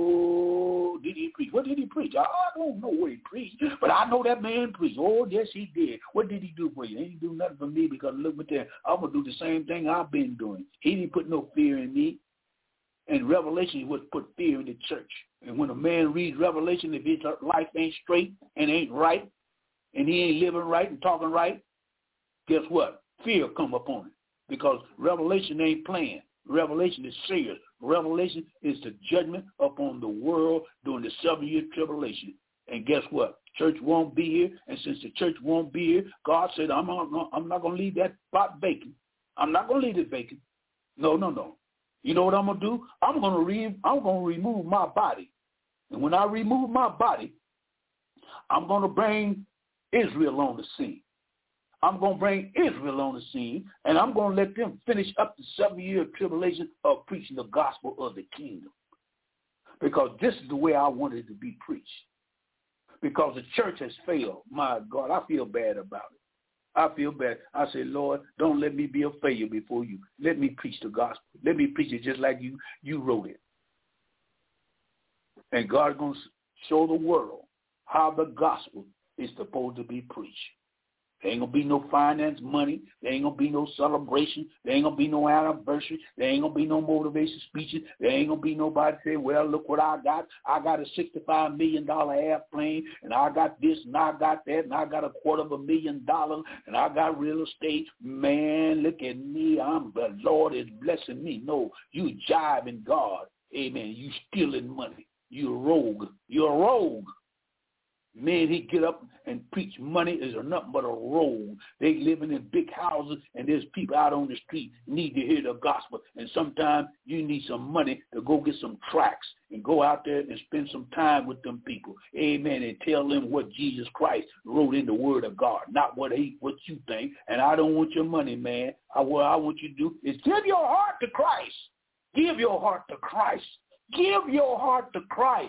Oh, did he preach? What did he preach? I don't know what he preached, but I know that man preached. Oh, yes, he did. What did he do for you? He didn't do nothing for me because look at that. I'm going to do the same thing I've been doing. He didn't put no fear in me. And Revelation was put fear in the church. And when a man reads Revelation, if his life ain't straight and ain't right, and he ain't living right and talking right, guess what? Fear come upon him because Revelation ain't playing. Revelation is serious. Revelation is the judgment upon the world during the 7-year tribulation. And guess what? Church won't be here. And since the church won't be here, God said, I'm not going to leave that spot vacant. I'm not going to leave it vacant. No. You know what I'm going to do? I'm going to remove my body. And when I remove my body, I'm going to bring Israel on the scene. I'm going to bring Israel on the scene, and I'm going to let them finish up the 7-year tribulation of preaching the gospel of the kingdom. Because this is the way I wanted it to be preached. Because the church has failed. My God, I feel bad about it. I feel bad. I say, Lord, don't let me be a failure before you. Let me preach the gospel. Let me preach it just like you wrote it. And God's going to show the world how the gospel is supposed to be preached. There ain't going to be no finance money. There ain't going to be no celebration. There ain't going to be no anniversary. There ain't going to be no motivation speeches. There ain't going to be nobody saying, well, look what I got. I got a $65 million airplane, and I got this, and I got that, and I got $250,000, and I got real estate. Man, look at me. The Lord is blessing me. No, you jiving God. Amen. You stealing money. You're a rogue. You're a rogue. Men, he get up and preach money is nothing but a road. They living in big houses, and there's people out on the street need to hear the gospel. And sometimes you need some money to go get some tracts and go out there and spend some time with them people. Amen. And tell them what Jesus Christ wrote in the Word of God, not what you think. And I don't want your money, man. What I want you to do is give your heart to Christ. Give your heart to Christ. Give your heart to Christ.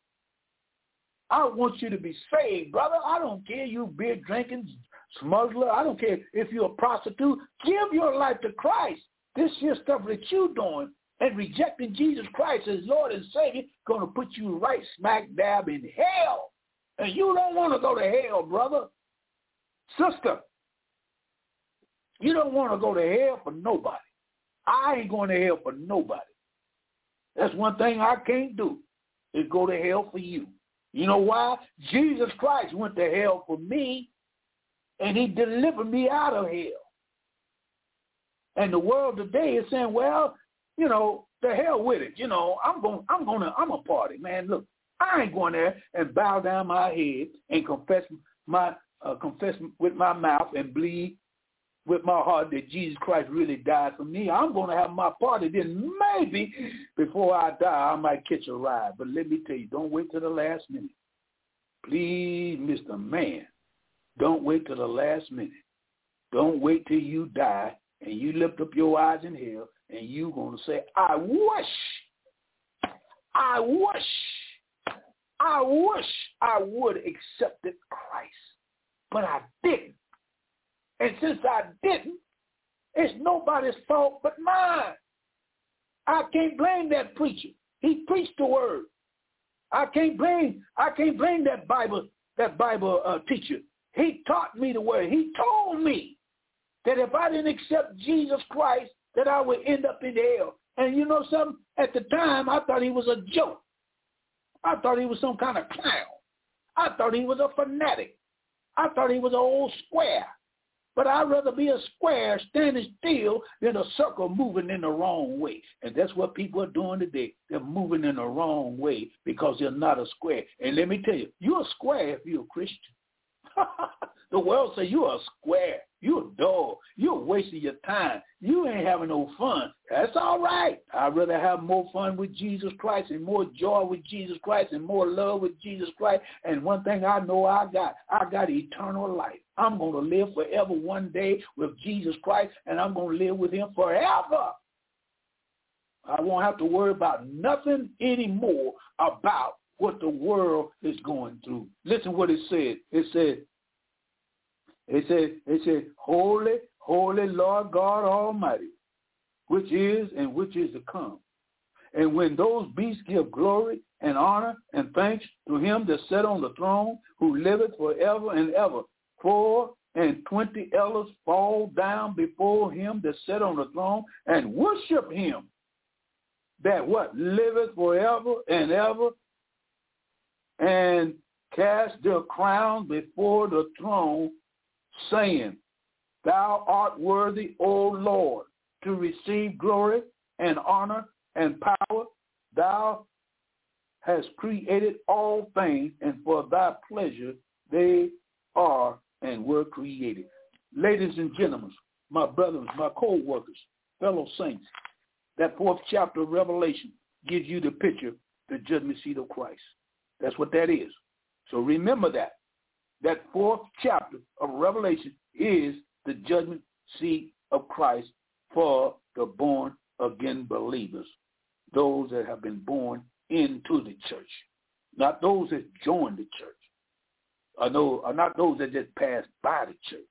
I want you to be saved, brother. I don't care you beer drinking, smuggler. I don't care if you're a prostitute. Give your life to Christ. This here stuff that you're doing and rejecting Jesus Christ as Lord and Savior going to put you right smack dab in hell. And you don't want to go to hell, brother. Sister, you don't want to go to hell for nobody. I ain't going to hell for nobody. That's one thing I can't do, is go to hell for you. You know why? Jesus Christ went to hell for me, and he delivered me out of hell. And the world today is saying, well, you know, the hell with it. You know, I'm a party, man. Look, I ain't going there and bow down my head and confess with my mouth and bleed with my heart that Jesus Christ really died for me. I'm going to have my party. Then maybe before I die, I might catch a ride. But let me tell you, don't wait till the last minute. Please, Mr. Man, don't wait till the last minute. Don't wait till you die and you lift up your eyes in hell and you're going to say, I wish I would have accepted Christ, but I didn't. And since I didn't, it's nobody's fault but mine. I can't blame that preacher. He preached the word. I can't blame that Bible teacher. He taught me the word. He told me that if I didn't accept Jesus Christ, that I would end up in hell. And you know something? At the time, I thought he was a joke. I thought he was some kind of clown. I thought he was a fanatic. I thought he was an old square. But I'd rather be a square standing still than a circle moving in the wrong way. And that's what people are doing today. They're moving in the wrong way because they're not a square. And let me tell you, you're a square if you're a Christian. The world says you're a square. You're a dog. You're wasting your time. You ain't having no fun. That's all right. I'd rather have more fun with Jesus Christ and more joy with Jesus Christ and more love with Jesus Christ. And one thing I know I got eternal life. I'm going to live forever one day with Jesus Christ, and I'm going to live with him forever. I won't have to worry about nothing anymore about what the world is going through. Listen what it said. It said, holy, holy Lord God Almighty, which is and which is to come. And when those beasts give glory and honor and thanks to him that sat on the throne, who liveth forever and ever, 24 elders fall down before him that sat on the throne and worship him that what? Liveth forever and ever, and cast their crown before the throne, saying, Thou art worthy, O Lord, to receive glory and honor and power. Thou hast created all things, and for thy pleasure they are and were created. Ladies and gentlemen, my brothers, my co-workers, fellow saints, that 4th chapter of Revelation gives you the picture, the judgment seat of Christ. That's what that is. So remember that. That 4th chapter of Revelation is the judgment seat of Christ for the born-again believers, those that have been born into the church, not those that joined the church, or not those that just passed by the church,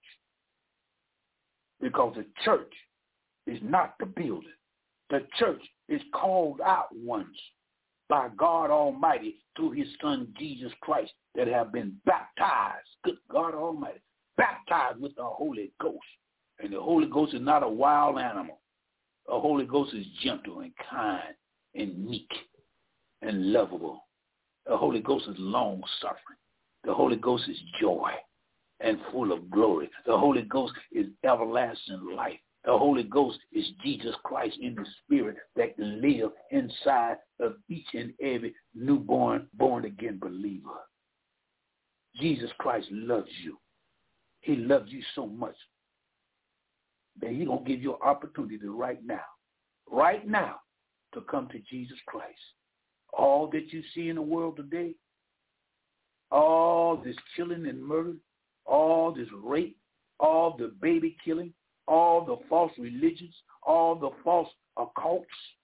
because the church is not the building. The church is called out ones by God Almighty through his Son Jesus Christ that have been baptized, good God Almighty, baptized with the Holy Ghost. And the Holy Ghost is not a wild animal. The Holy Ghost is gentle and kind and meek and lovable. The Holy Ghost is long-suffering. The Holy Ghost is joy and full of glory. The Holy Ghost is everlasting life. The Holy Ghost is Jesus Christ in the spirit that can live inside of each and every newborn, born-again believer. Jesus Christ loves you. He loves you so much that he's going to give you an opportunity right now, to come to Jesus Christ. All that you see in the world today, all this killing and murder, all this rape, all the baby killing, all the false religions, all the false occults,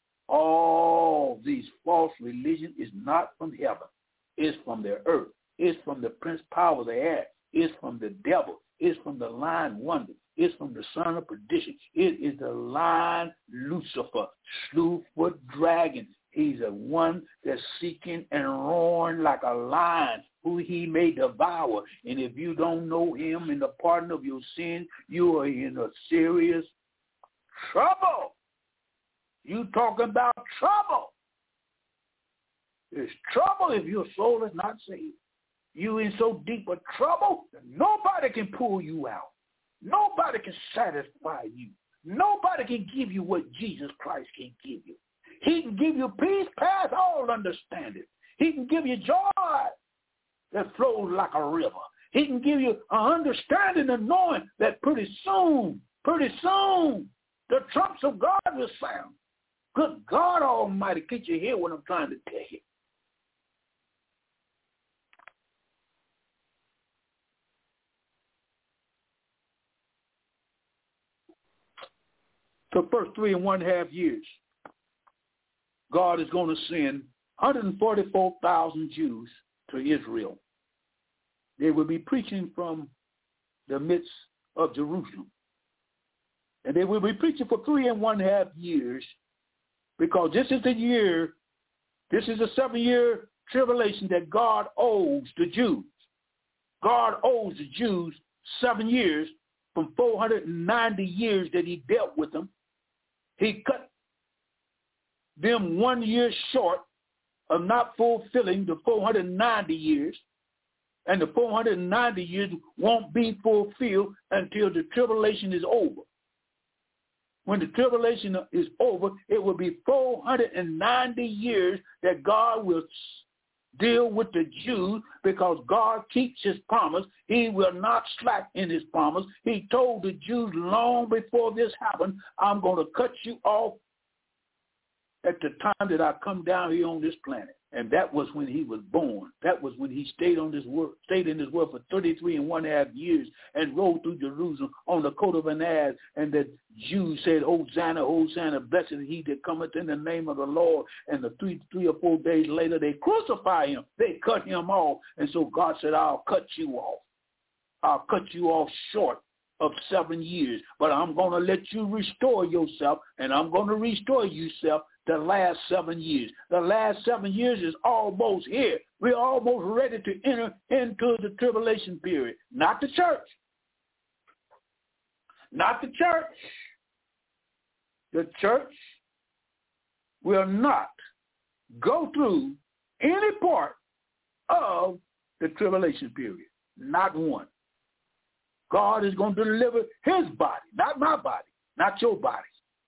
all these false religions is not from heaven. It's from the earth. It's from the prince power of the air. It's from the devil. It's from the lying wonder. is from the son of perdition. It is the lion Lucifer, slew-foot dragon. He's the one that's seeking and roaring like a lion, who he may devour. And if you don't know him in the pardon of your sin, you are in a serious trouble. You talking about trouble. There's trouble if your soul is not saved. You in so deep a trouble that nobody can pull you out. Nobody can satisfy you. Nobody can give you what Jesus Christ can give you. He can give you peace past all understanding. He can give you joy that flows like a river. He can give you an understanding and knowing that pretty soon, the trumps of God will sound. Good God Almighty, can't you hear what I'm trying to tell you? The first 3.5 years, God is going to send 144,000 Jews to Israel. They will be preaching from the midst of Jerusalem. And they will be preaching for 3.5 years, because this is the 7-year tribulation that God owes the Jews. God owes the Jews 7 years from 490 years that he dealt with them. He cut them 1 year short of not fulfilling the 490 years. And the 490 years won't be fulfilled until the tribulation is over. When the tribulation is over, it will be 490 years that God will deal with the Jews, because God keeps his promise. He will not slack in his promise. He told the Jews long before this happened, I'm going to cut you off at the time that I come down here on this planet. And that was when he was born. That was when he stayed in this world for 33.5 years and rode through Jerusalem on the coat of an ass. And the Jews said, Hosanna, Hosanna, blessed is he that cometh in the name of the Lord. And the three or 4 days later, they crucify him. They cut him off. And so God said, I'll cut you off. I'll cut you off short of 7 years. But I'm going to let you restore yourself, and I'm going to restore yourself the last 7 years. The last 7 years is almost here. We're almost ready to enter into the tribulation period. Not the church. Not the church. The church will not go through any part of the tribulation period. Not one. God is going to deliver his body, not my body, not your body.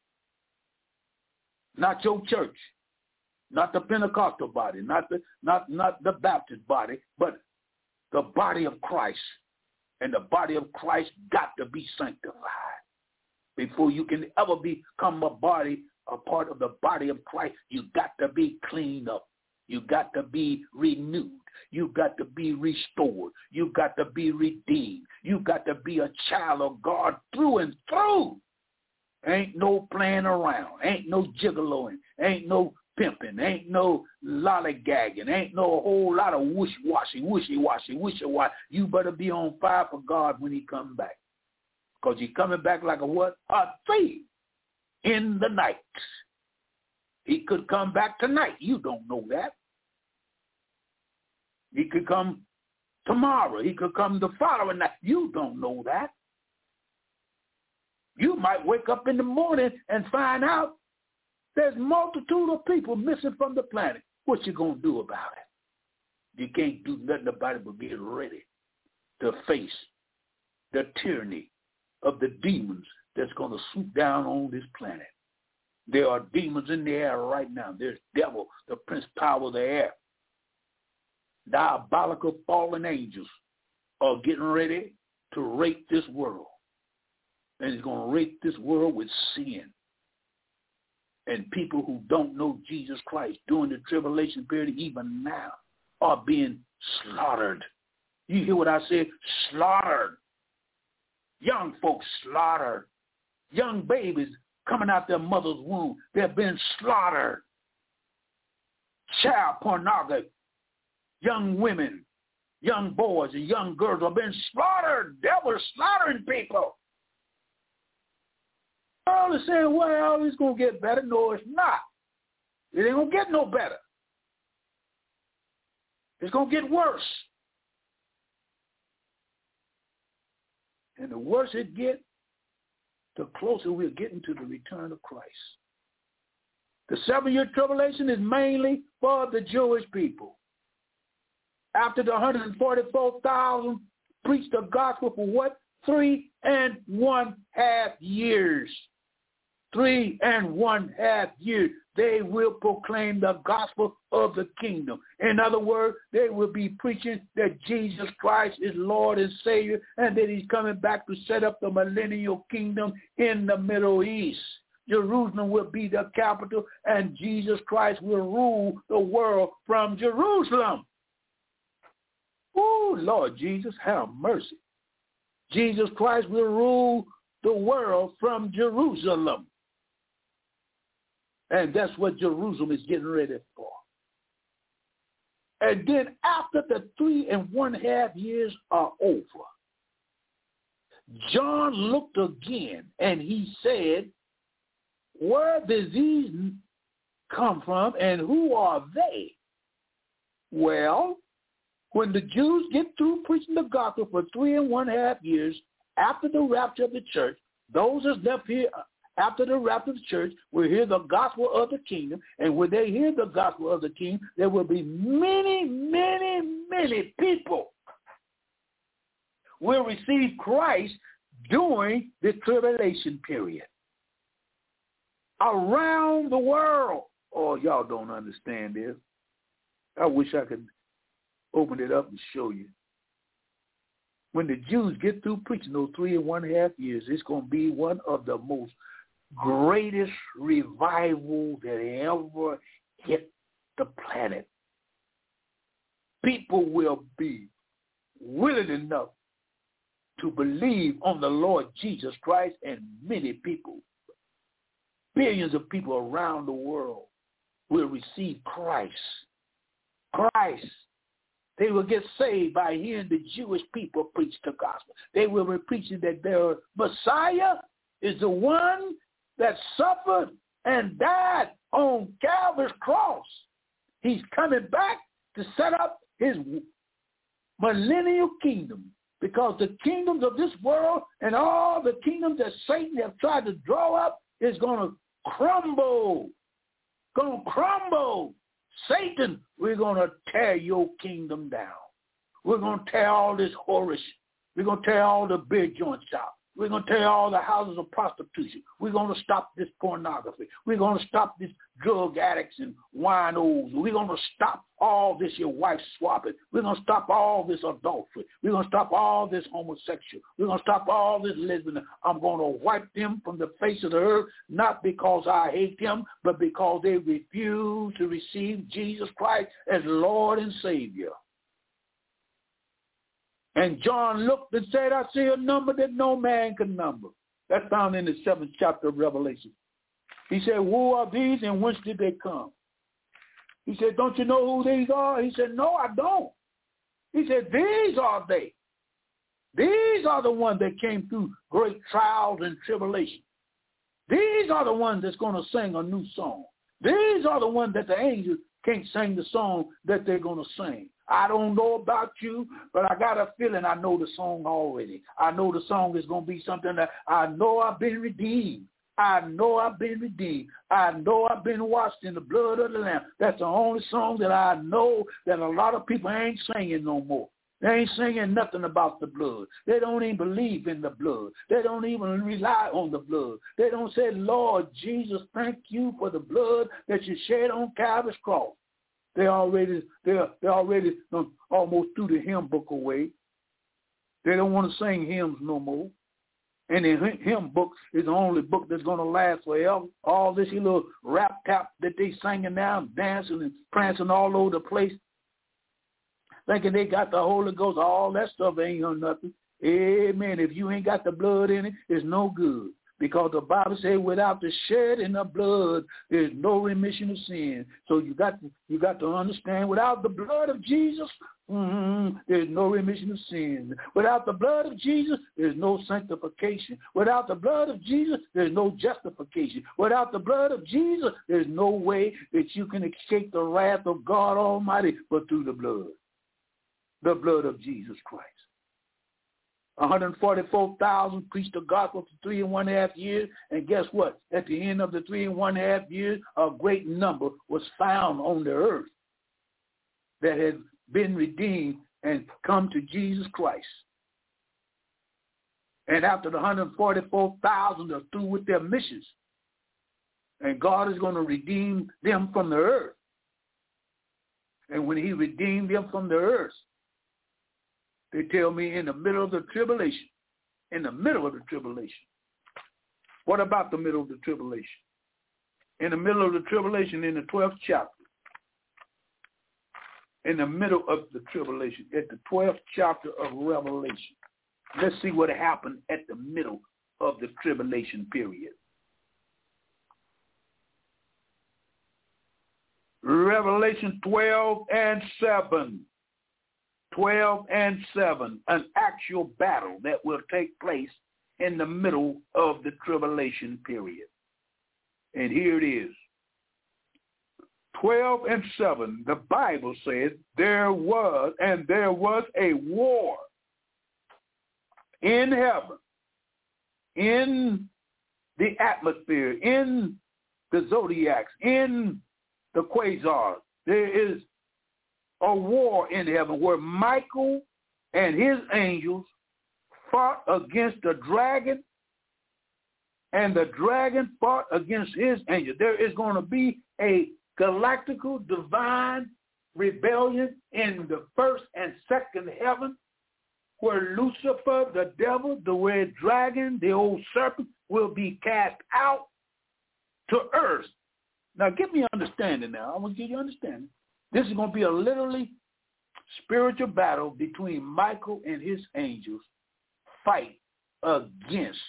Not your church, not the Pentecostal body, not the Baptist body, but the body of Christ. And the body of Christ got to be sanctified. Before you can ever become a part of the body of Christ, you got to be cleaned up. You got to be renewed. You got to be restored. You got to be redeemed. You got to be a child of God through and through. Ain't no playing around. Ain't no gigoloing. Ain't no pimping. Ain't no lollygagging. Ain't no whole lot of wishy-washy. You better be on fire for God when he comes back. Because he's coming back like a what? A thief in the night. He could come back tonight. You don't know that. He could come tomorrow. He could come the following night. You don't know that. You might wake up in the morning and find out there's a multitude of people missing from the planet. What you going to do about it? You can't do nothing about it but get ready to face the tyranny of the demons that's going to swoop down on this planet. There are demons in the air right now. There's devil, the prince power of the air. Diabolical fallen angels are getting ready to rape this world. And he's going to rape this world with sin. And people who don't know Jesus Christ during the tribulation period, even now, are being slaughtered. You hear what I said? Slaughtered. Young folks slaughtered. Young babies coming out their mother's womb, they're being slaughtered. Child pornography. Young women, young boys, and young girls are being slaughtered. Devil is slaughtering people. world is saying, well, it's going to get better. No, it's not. It ain't going to get no better. It's going to get worse. And the worse it gets, the closer we're getting to the return of Christ. The 7-year tribulation is mainly for the Jewish people. After the 144,000 preached the gospel for what? 3.5 years. 3.5 years. They will proclaim the gospel of the kingdom. In other words, they will be preaching that Jesus Christ is Lord and Savior and that he's coming back to set up the millennial kingdom in the Middle East. Jerusalem will be the capital and Jesus Christ will rule the world from Jerusalem. Oh, Lord Jesus, have mercy. Jesus Christ will rule the world from Jerusalem. And that's what Jerusalem is getting ready for. And then after the 3.5 years are over, John looked again and he said, where does these come from and who are they? Well, when the Jews get through preaching the gospel for 3.5 years after the rapture of the church, those that's left here after the rapture of the church will hear the gospel of the kingdom. And when they hear the gospel of the kingdom, there will be many, many, many people will receive Christ during the tribulation period. Around the world. Oh, y'all don't understand this. I wish I could open it up and show you. When the Jews get through preaching those 3.5 years, it's going to be one of the most greatest revival that ever hit the planet. People will be willing enough to believe on the Lord Jesus Christ, and many people, billions of people around the world will receive Christ. Christ. They will get saved by hearing the Jewish people preach the gospel. They will be preaching that their Messiah is the one that suffered and died on Calvary's cross. He's coming back to set up his millennial kingdom, because the kingdoms of this world and all the kingdoms that Satan has tried to draw up is going to crumble. Going to crumble. Satan, we're going to tear your kingdom down. We're going to tear all this whorish. We're going to tear all the beer joints out. We're going to tear all the houses of prostitution. We're going to stop this pornography. We're going to stop this drug addicts and winos. We're going to stop all this your wife swapping. We're going to stop all this adultery. We're going to stop all this homosexual. We're going to stop all this lesbian. I'm going to wipe them from the face of the earth, not because I hate them, but because they refuse to receive Jesus Christ as Lord and Savior. And John looked and said, I see a number that no man can number. That's found in the 7th chapter of Revelation. He said, who are these and whence did they come? He said, don't you know who these are? He said, no, I don't. He said, these are they. These are the ones that came through great trials and tribulation. These are the ones that's going to sing a new song. These are the ones that the angels can't sing the song that they're going to sing. I don't know about you, but I got a feeling I know the song already. I know the song is going to be something that I know I've been redeemed. I know I've been redeemed. I know I've been washed in the blood of the Lamb. That's the only song that I know that a lot of people ain't singing no more. They ain't singing nothing about the blood. They don't even believe in the blood. They don't even rely on the blood. They don't say, Lord Jesus, thank you for the blood that you shed on Calvary's cross. They're already almost threw the hymn book away. They don't want to sing hymns no more. And the hymn book is the only book that's going to last forever. All this little rap tap that they singing now, dancing and prancing all over the place, thinking they got the Holy Ghost. All that stuff ain't on nothing. Amen. If you ain't got the blood in it, it's no good. Because the Bible says without the shedding of blood, there's no remission of sin. So you got to understand, without the blood of Jesus, there's no remission of sin. Without the blood of Jesus, there's no sanctification. Without the blood of Jesus, there's no justification. Without the blood of Jesus, there's no way that you can escape the wrath of God Almighty but through the blood of Jesus Christ. 144,000 preached the gospel for 3.5 years, and guess what? At the end of the 3.5 years, a great number was found on the earth that had been redeemed and come to Jesus Christ. And after the 144,000 are through with their missions, and God is going to redeem them from the earth. And when he redeemed them from the earth, they tell me in the middle of the tribulation. What about the middle of the tribulation? In the middle of the tribulation, in the 12th chapter. In the middle of the tribulation, at the 12th chapter of Revelation. Let's see what happened at the middle of the tribulation period. Revelation 12 and 7. 12 and 7, an actual battle that will take place in the middle of the tribulation period. And here it is. 12 and 7, the Bible says there was a war in heaven, in the atmosphere, in the zodiacs, in the quasars. There is a war in heaven where Michael and his angels fought against the dragon, and the dragon fought against his angels. There is going to be a galactical divine rebellion in the first and second heaven, where Lucifer, the devil, the red dragon, the old serpent, will be cast out to earth. Now, give me understanding now. I want to give you understanding. This is going to be a literally spiritual battle between Michael and his angels fight against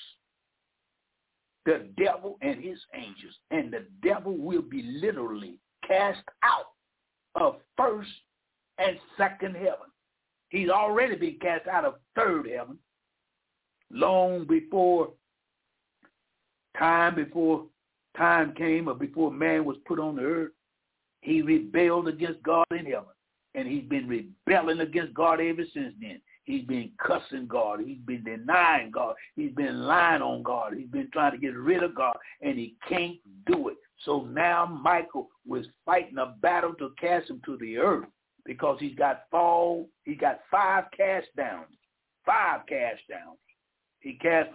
the devil and his angels. And the devil will be literally cast out of first and second heaven. He's already been cast out of third heaven long before time came, or before man was put on the earth. He rebelled against God in heaven, and he's been rebelling against God ever since then. He's been cussing God. He's been denying God. He's been lying on God. He's been trying to get rid of God, and he can't do it. So now Michael was fighting a battle to cast him to the earth, because he's got 5 cast downs. 5 cast downs. He's cast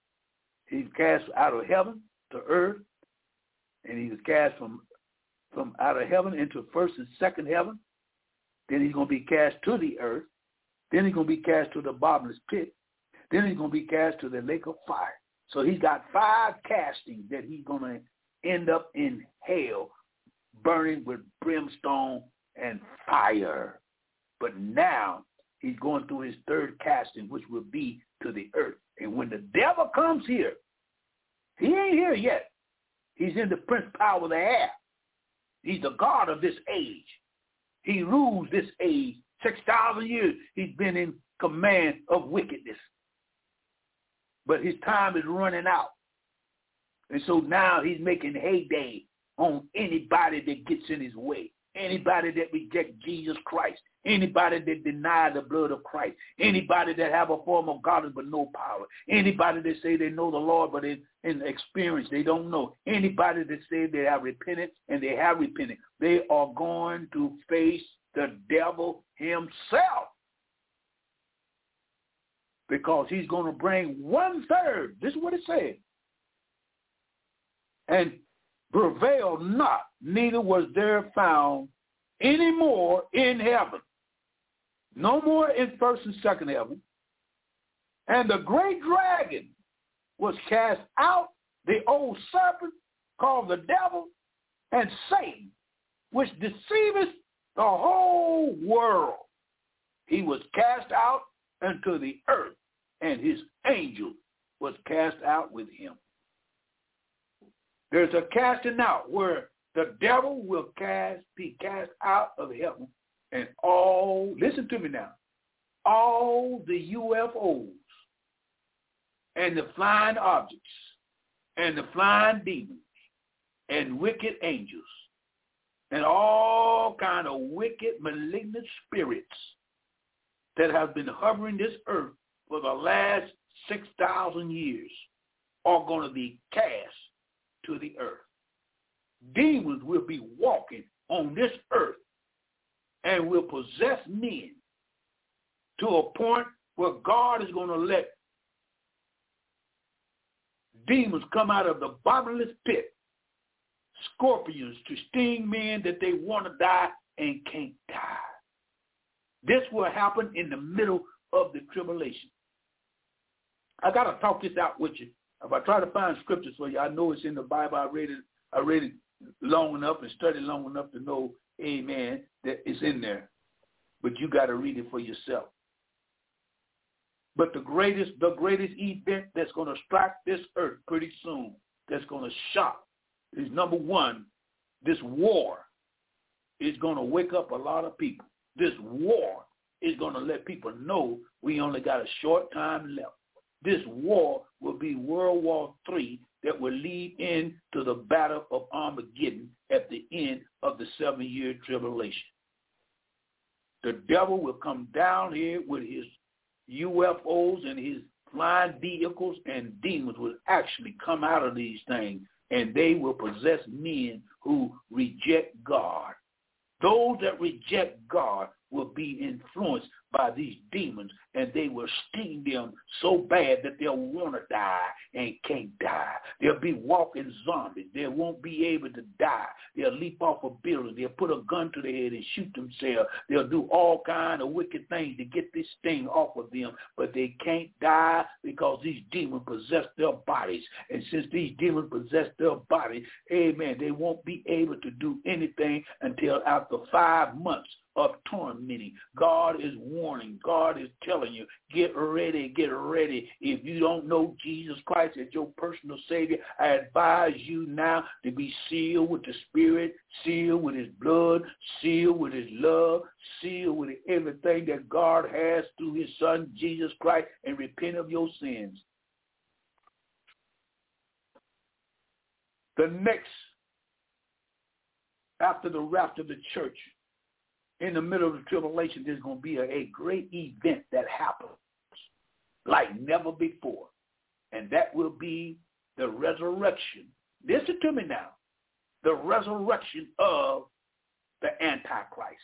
out of heaven to earth, and he was cast from out of heaven into first and second heaven. Then he's going to be cast to the earth. Then he's going to be cast to the bottomless pit. Then he's going to be cast to the lake of fire. So he's got 5 castings that he's going to end up in hell, burning with brimstone and fire. But now he's going through his third casting, which will be to the earth. And when the devil comes here, he ain't here yet. He's in the prince power of the air. He's the God of this age. He rules this age. 6,000 years he's been in command of wickedness. But his time is running out. And so now he's making heyday on anybody that gets in his way. Anybody that rejects Jesus Christ. Anybody that denies the blood of Christ. Anybody that have a form of godliness but no power. Anybody that say they know the Lord but in experience they don't know. Anybody that say they have repented and they have repented. They are going to face the devil himself. Because he's going to bring 1/3. This is what it says. And prevailed not, neither was there found any more in heaven. No more in first and second heaven. And the great dragon was cast out, the old serpent called the devil, and Satan, which deceiveth the whole world. He was cast out into the earth, and his angel was cast out with him. There's a casting out where the devil will be cast out of heaven, and listen to me now, all the UFOs and the flying objects and the flying demons and wicked angels and all kind of wicked, malignant spirits that have been hovering this earth for the last 6,000 years are going to be cast to the earth. Demons will be walking on this earth and will possess men to a point where God is going to let demons come out of the bottomless pit, scorpions to sting men that they want to die and can't die. This will happen in the middle of the tribulation. I got to talk this out with you. If I try to find scriptures for you, I know it's in the Bible. I read it long enough and studied long enough to know, amen, that it's in there. But you got to read it for yourself. But the greatest event that's going to strike this earth pretty soon, that's going to shock, is number one, this war is going to wake up a lot of people. This war is going to let people know we only got a short time left. This war will be World War III that will lead into the Battle of Armageddon at the end of the 7-year tribulation. The devil will come down here with his UFOs and his flying vehicles, and demons will actually come out of these things, and they will possess men who reject God. Those that reject God will be influenced by these demons, and they will sting them so bad that they'll want to die and can't die. They'll be walking zombies. They won't be able to die. They'll leap off a building. They'll put a gun to their head and shoot themselves. They'll do all kinds of wicked things to get this sting off of them, but they can't die because these demons possess their bodies. And since these demons possess their bodies, amen, they won't be able to do anything until after 5 months of tormenting. God is warning. God is telling you, get ready, get ready. If you don't know Jesus Christ as your personal Savior, I advise you now to be sealed with the Spirit, sealed with his blood, sealed with his love, sealed with everything that God has through his Son, Jesus Christ, and repent of your sins. The next, after the rapture of the church, in the middle of the tribulation, there's going to be a great event that happens like never before. And that will be the resurrection. Listen to me now. The resurrection of the Antichrist.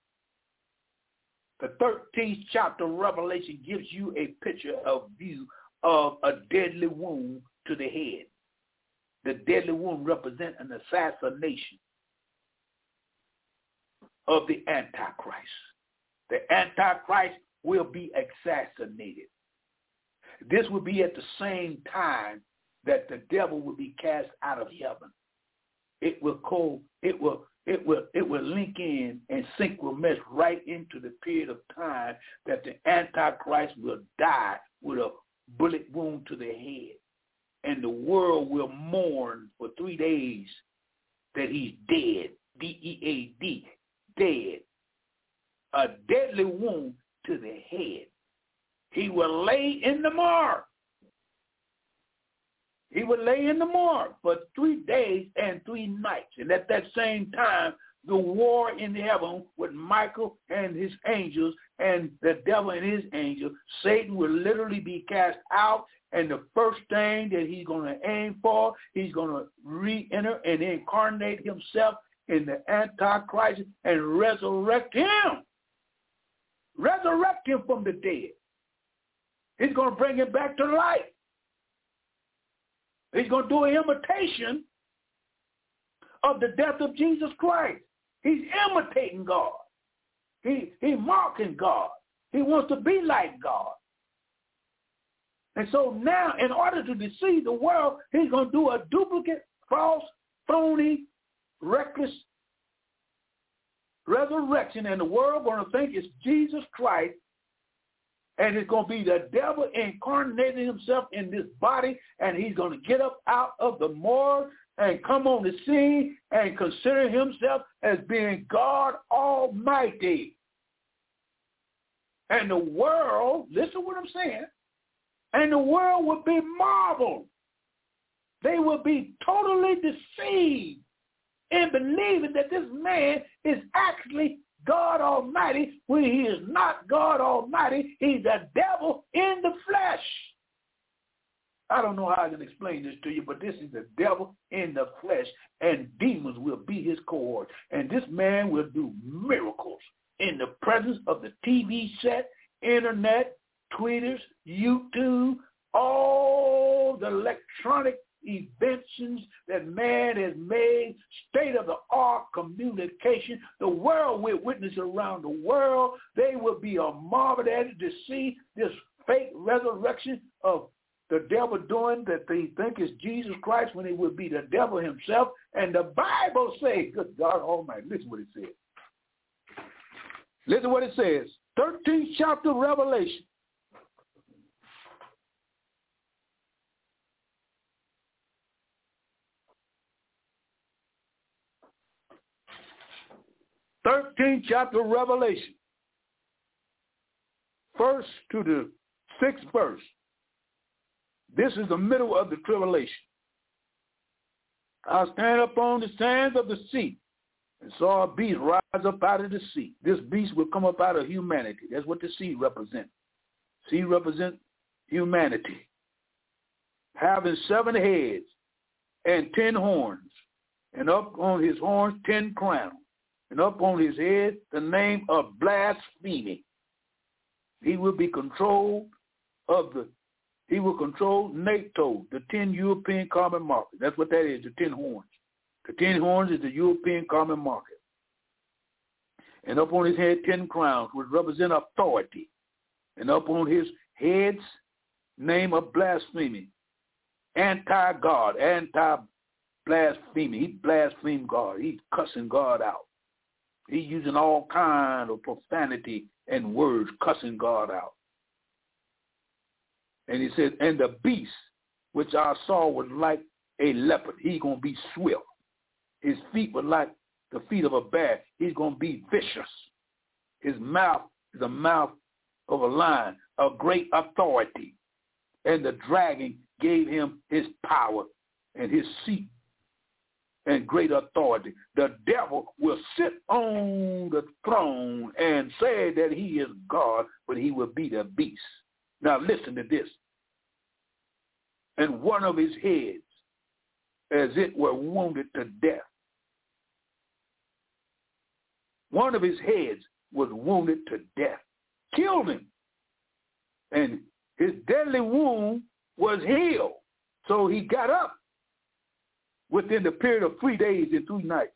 The 13th chapter of Revelation gives you a picture of view of a deadly wound to the head. The deadly wound represents an assassination of the Antichrist. The Antichrist will be assassinated. This will be at the same time that the devil will be cast out of heaven. It will link in and sync will mesh right into the period of time that the Antichrist will die with a bullet wound to the head. And the world will mourn for 3 days that he's dead, D-E-A-D, dead, a deadly wound to the head. He will lay in the morgue. He will lay in the morgue for 3 days and 3 nights. And at that same time, the war in heaven with Michael and his angels and the devil and his angels, Satan will literally be cast out. And the first thing that he's going to aim for, he's going to re-enter and incarnate himself in the Antichrist and resurrect him. Resurrect him from the dead. He's going to bring him back to life. He's going to do an imitation of the death of Jesus Christ. He's imitating God. He's mocking God. He wants to be like God. And so now, in order to deceive the world, he's going to do a duplicate, false, phony, reckless resurrection, and the world going to think it's Jesus Christ, and it's going to be the devil incarnating himself in this body, and he's going to get up out of the morgue and come on the scene and consider himself as being God Almighty. And the world, listen to what I'm saying, and the world would be marveled. They would be totally deceived in believing that this man is actually God Almighty when he is not God Almighty. He's a devil in the flesh. I don't know how I can explain this to you, but this is the devil in the flesh, and demons will be his cohort. And this man will do miracles in the presence of the TV set, internet, Twitters, YouTube, all the electronic inventions that man has made, state-of-the-art communication. The world will witness around the world. They will be marveled at it to see this fake resurrection of the devil doing that they think is Jesus Christ when it would be the devil himself. And the Bible says, good God Almighty, listen what it says. Listen what it says. 13th chapter of Revelation. Thirteenth chapter of Revelation, first to the 6th verse. This is the middle of the tribulation. I stand upon the sands of the sea and saw a beast rise up out of the sea. This beast will come up out of humanity. That's what the sea represents. Sea represents humanity. Having 7 heads and 10 horns, and up on his horns 10 crowns, and up on his head the name of blasphemy. He will be controlled he will control NATO, the 10 European common market. That's what that is, the 10 horns. The 10 horns is the European common market. And up on his head 10 crowns, which represent authority. And up on his head's name of blasphemy. Anti-God, anti-blasphemy. He blasphemed God. He's cussing God out. He's using all kind of profanity and words, cussing God out. And he said, and the beast which I saw was like a leopard. He's going to be swift. His feet were like the feet of a bear. He's going to be vicious. His mouth is the mouth of a lion, a great authority. And the dragon gave him his power and his seat and great authority. The devil will sit on the throne and say that he is God, but he will be the beast. Now listen to this. And one of his heads, as it were wounded to death. One of his heads was wounded to death, killed him. And his deadly wound was healed. So he got up within the period of 3 days and 3 nights.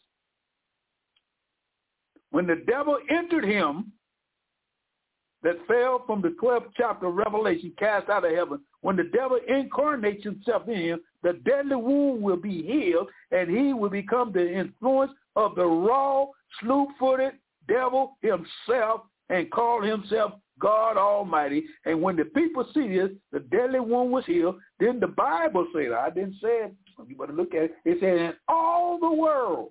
When the devil entered him, that fell from the 12th chapter of Revelation, cast out of heaven, when the devil incarnates himself in him, the deadly wound will be healed, and he will become the influence of the raw, slew-footed devil himself and call himself God Almighty. And when the people see this, the deadly wound was healed, then the Bible said, I didn't say it, you better look at it, it said in all the world,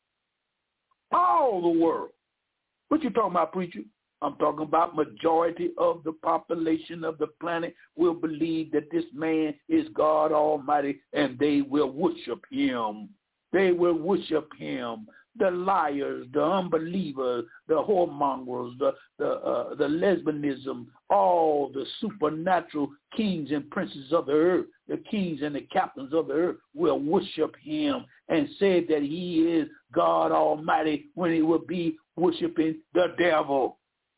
what you talking about, preacher? I'm talking about majority of the population of the planet will believe that this man is God Almighty, and they will worship him. They will worship him. The liars, the unbelievers, the whoremongers, the lesbianism, all the supernatural kings and princes of the earth, the kings and the captains of the earth will worship him and say that he is God Almighty when he will be worshiping the devil.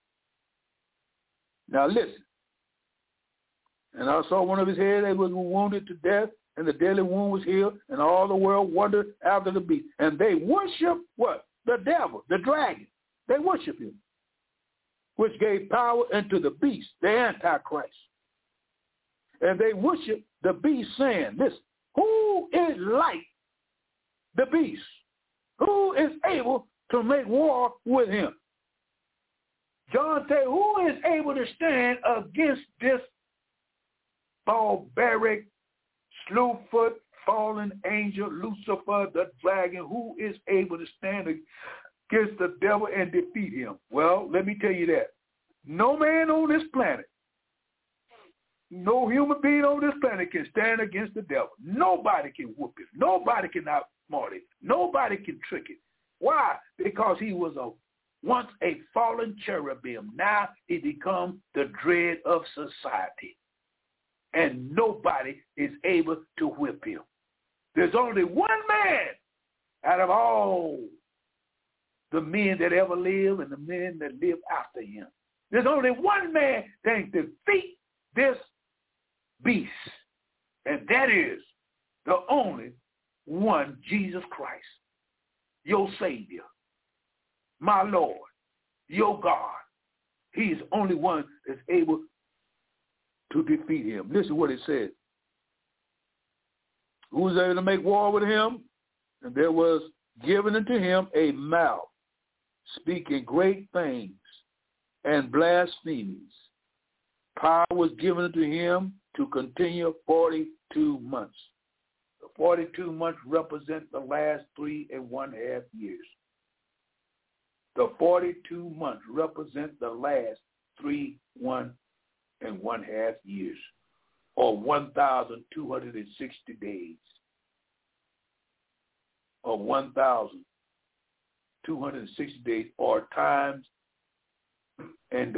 Now listen. And I saw one of his heads that was wounded to death, and the deadly wound was healed, and all the world wondered after the beast. And they worship what? The devil, the dragon. They worship him, which gave power unto the beast, the Antichrist. And they worship the beast, saying, listen, who is like the beast? Who is able to make war with him? John said, who is able to stand against this barbaric, slew-foot, fallen angel, Lucifer, the dragon, who is able to stand against the devil and defeat him? Well, let me tell you that. No man on this planet, no human being on this planet can stand against the devil. Nobody can whoop him. Nobody can outsmart him. Nobody can trick him. Why? Because he was once a fallen cherubim. Now he become the dread of society. And nobody is able to whip him. There's only one man out of all the men that ever lived and the men that lived after him. There's only one man that can defeat this beast, and that is the only one, Jesus Christ, your Savior, my Lord, your God. He is the only one that's able to defeat him. Listen to what it says. Who was able to make war with him? And there was given unto him a mouth, speaking great things and blasphemies. Power was given unto him to continue 42 months. The 42 months represent the last 3.5 years. The 42 months represent the last 3.5 years, or 1,260 days, or 1,260 days, or times and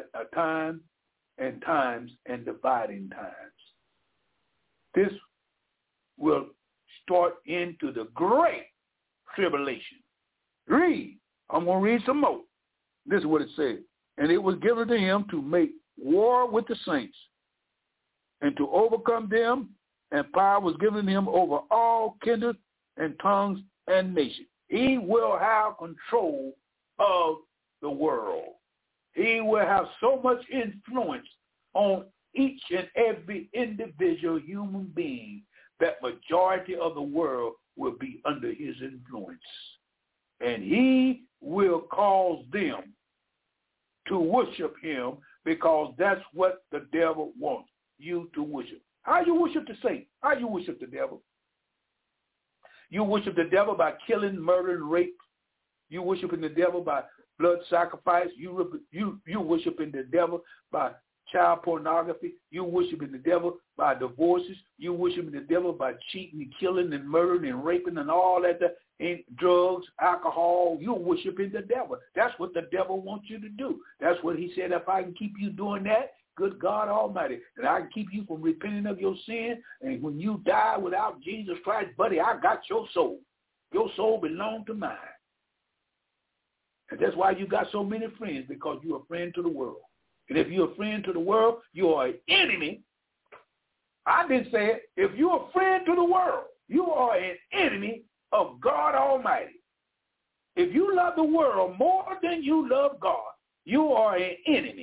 dividing times. This will start into the great tribulation. Read. I'm going to read some more. This is what it says. And it was given to him to make war with the saints and to overcome them, and power was given him over all kindred and tongues and nations. He will have control of the world. He will have so much influence on each and every individual human being that majority of the world will be under his influence. And he will cause them to worship him, because that's what the devil wants you to worship. How you worship the Satan? How you worship the devil? You worship the devil by killing, murder, and rape. You worshiping the devil by blood sacrifice. You worshiping the devil by child pornography. You worshiping the devil by divorces. You worshiping the devil by cheating and killing and murdering and raping and all that, and drugs, alcohol. You're worshiping the devil. That's what the devil wants you to do. That's what he said. If I can keep you doing that, good God Almighty, and I can keep you from repenting of your sin, and when you die without Jesus Christ, buddy, I got your soul. Your soul belongs to mine. And that's why you got so many friends, because you're a friend to the world. And if you're a friend to the world, you are an enemy. I didn't say it. If you're a friend to the world, you are an enemy of God Almighty. If you love the world more than you love God, you are an enemy.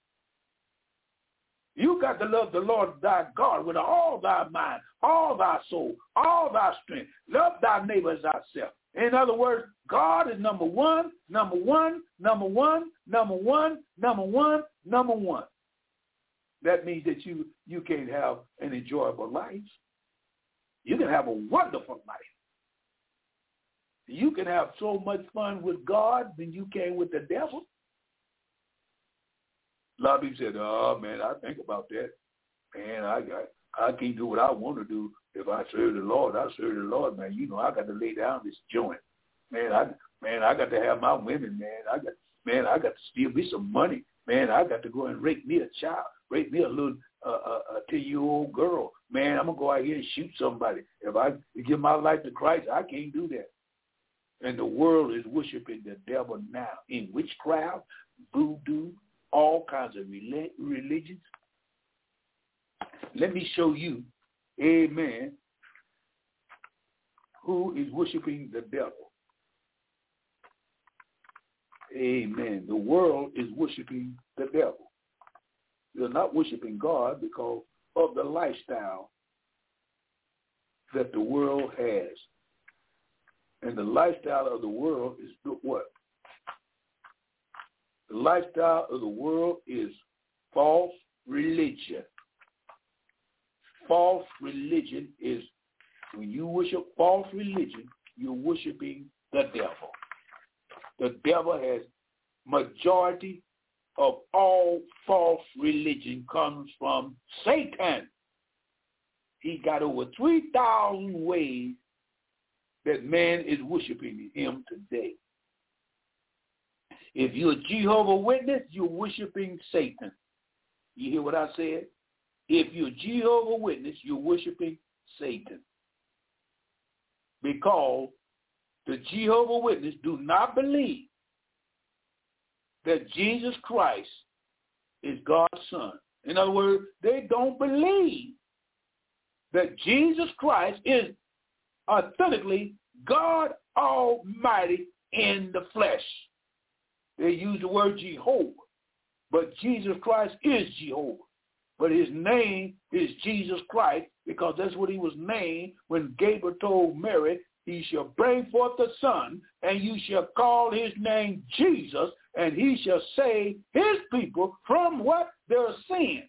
You got to love the Lord thy God with all thy mind, all thy soul, all thy strength. Love thy neighbor as thyself. In other words, God is number one, number one, number one, number one, number one, number one. That means that you can have an enjoyable life. You can have a wonderful life. You can have so much fun with God than you can with the devil. A lot of people said, oh, man, I think about that. Man, I can't do what I want to do. If I serve the Lord, I serve the Lord, man. You know, I got to lay down this joint. Man, I got to have my women, man. I got to steal me some money. Man, I got to go and rape me a child, rape me a little 10-year-old girl. Man, I'm going to go out here and shoot somebody. If I give my life to Christ, I can't do that. And the world is worshiping the devil now in witchcraft, voodoo, all kinds of religions. Let me show you, amen, who is worshiping the devil. Amen. The world is worshiping the devil. They're not worshiping God because of the lifestyle that the world has. And the lifestyle of the world is what? The lifestyle of the world is false religion. False religion is When you worship false religion, you're worshiping the devil. The devil has majority of all false religion comes from Satan. He got over 3,000 ways that man is worshiping him today. If you're a Jehovah's Witness, you're worshiping Satan. You hear what I said? If you're a Jehovah's Witness, you're worshiping Satan. Because the Jehovah's Witness do not believe that Jesus Christ is God's son. In other words, they don't believe that Jesus Christ is authentically God Almighty in the flesh. They use the word Jehovah, but Jesus Christ is Jehovah. But his name is Jesus Christ because that's what he was named when Gabriel told Mary, he shall bring forth a son, and you shall call his name Jesus, and he shall save his people from what? Their sin.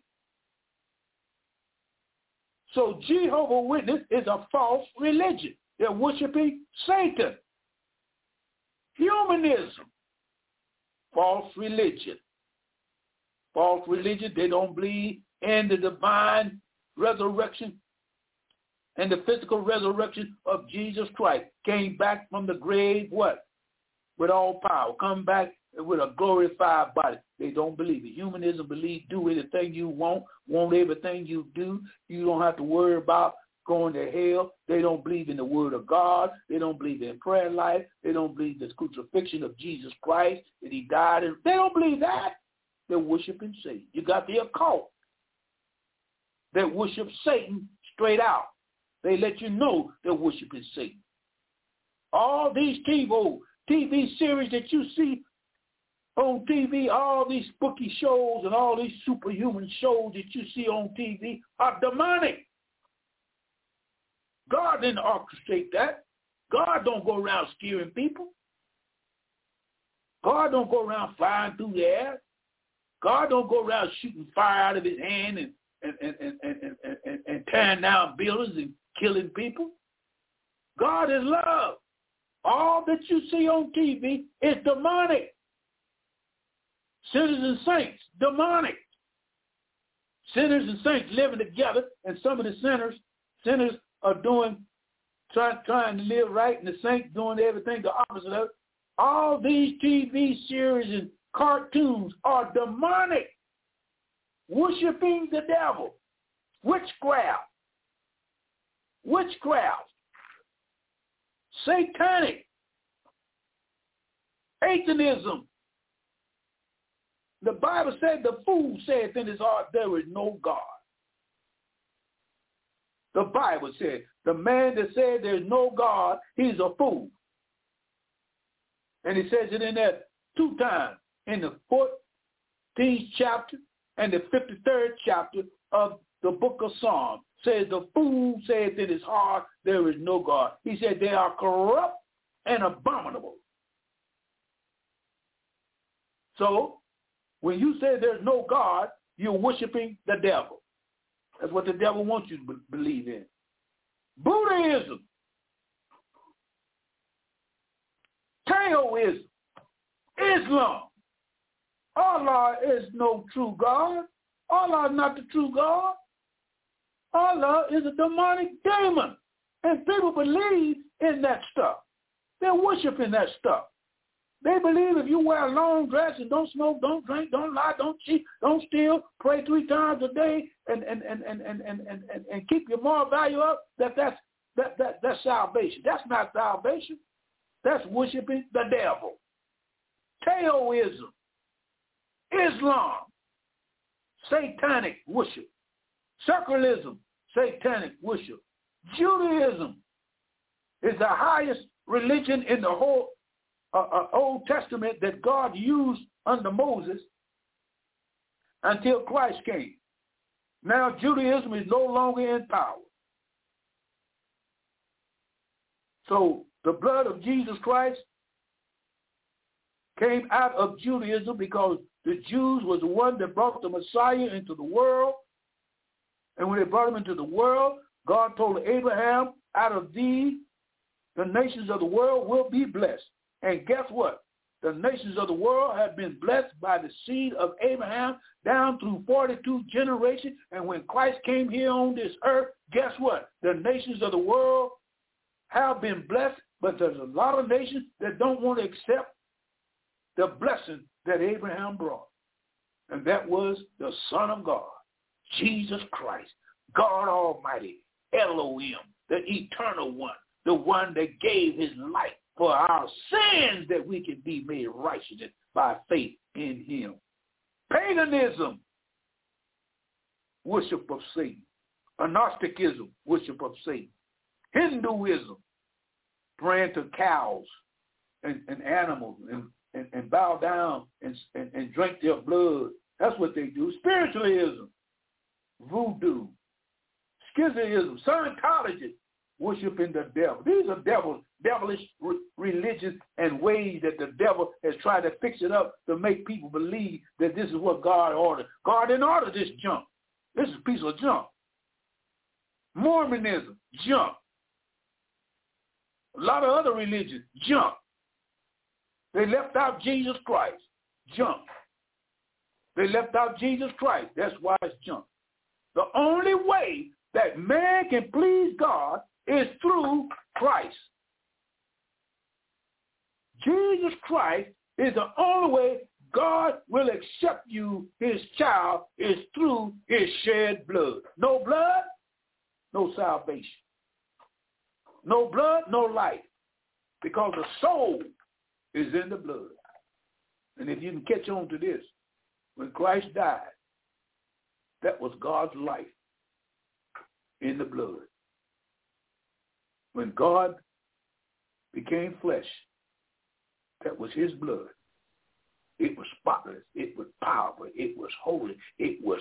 So Jehovah's Witness is a false religion. They're worshiping Satan. Humanism, false religion. False religion, they don't believe in the divine resurrection and the physical resurrection of Jesus Christ. Came back from the grave, what? With all power. Come back with a glorified body. They don't believe it. Humanism believe do anything you want everything you do. You don't have to worry about going to hell. They don't believe in the word of God. They don't believe in prayer life. They don't believe the crucifixion of Jesus Christ, that he died. They don't believe that. They're worshiping Satan. You got the occult that worship Satan straight out. They let you know they're worshiping Satan. All these TV series that you see on TV, all these spooky shows and all these superhuman shows that you see on TV are demonic. God didn't orchestrate that. God don't go around scaring people. God don't go around flying through the air. God don't go around shooting fire out of his hand and tearing down buildings and killing people. God is love. All that you see on TV is demonic. Sinners and saints, demonic. Sinners and saints living together, and some of the sinners are trying to live right, and the saints doing everything the opposite of it. All these TV series and cartoons are demonic, worshiping the devil, witchcraft, satanic, atheism. The Bible said the fool saith in his heart, there is no God. The Bible said the man that said there's no God, he's a fool. And he says it in there 2 times, in the 14th chapter and the 53rd chapter of the book of Psalms. Says the fool saith in his heart, there is no God. He said they are corrupt and abominable. So, when you say there's no God, you're worshiping the devil. That's what the devil wants you to believe in. Buddhism, Taoism, Islam. Allah is no true God. Allah is not the true God. Allah is a demonic demon. And people believe in that stuff. They're worshiping that stuff. They believe if you wear a long dress and don't smoke, don't drink, don't lie, don't cheat, don't steal, pray 3 times a day, and keep your moral value up, that's salvation. That's not salvation. That's worshiping the devil. Taoism, Islam, satanic worship. Secularism, satanic worship. Judaism is the highest religion in the whole Old Testament that God used under Moses until Christ came. Now Judaism is no longer in power. So the blood of Jesus Christ came out of Judaism because the Jews was the one that brought the Messiah into the world. And when they brought him into the world, God told Abraham, out of thee, the nations of the world will be blessed. And guess what? The nations of the world have been blessed by the seed of Abraham down through 42 generations. And when Christ came here on this earth, guess what? The nations of the world have been blessed, but there's a lot of nations that don't want to accept the blessing that Abraham brought. And that was the Son of God, Jesus Christ, God Almighty, Elohim, the eternal one, the one that gave his life for our sins that we can be made righteous by faith in him. Paganism, worship of Satan. Agnosticism, worship of Satan. Hinduism, praying to cows and animals and bow down and drink their blood. That's what they do. Spiritualism, voodoo, schism, Scientology, worshiping the devil. These are devilish religions and ways that the devil has tried to fix it up to make people believe that this is what God ordered. God didn't order this junk. This is a piece of junk. Mormonism, junk. A lot of other religions, junk. They left out Jesus Christ, junk. They left out Jesus Christ. That's why it's junk. The only way that man can please God is through Christ. Jesus Christ is the only way God will accept you, his child, is through his shed blood. No blood, no salvation. No blood, no life. Because the soul is in the blood. And if you can catch on to this, when Christ died, that was God's life in the blood. When God became flesh, that was his blood. It was spotless. It was powerful. It was holy. It was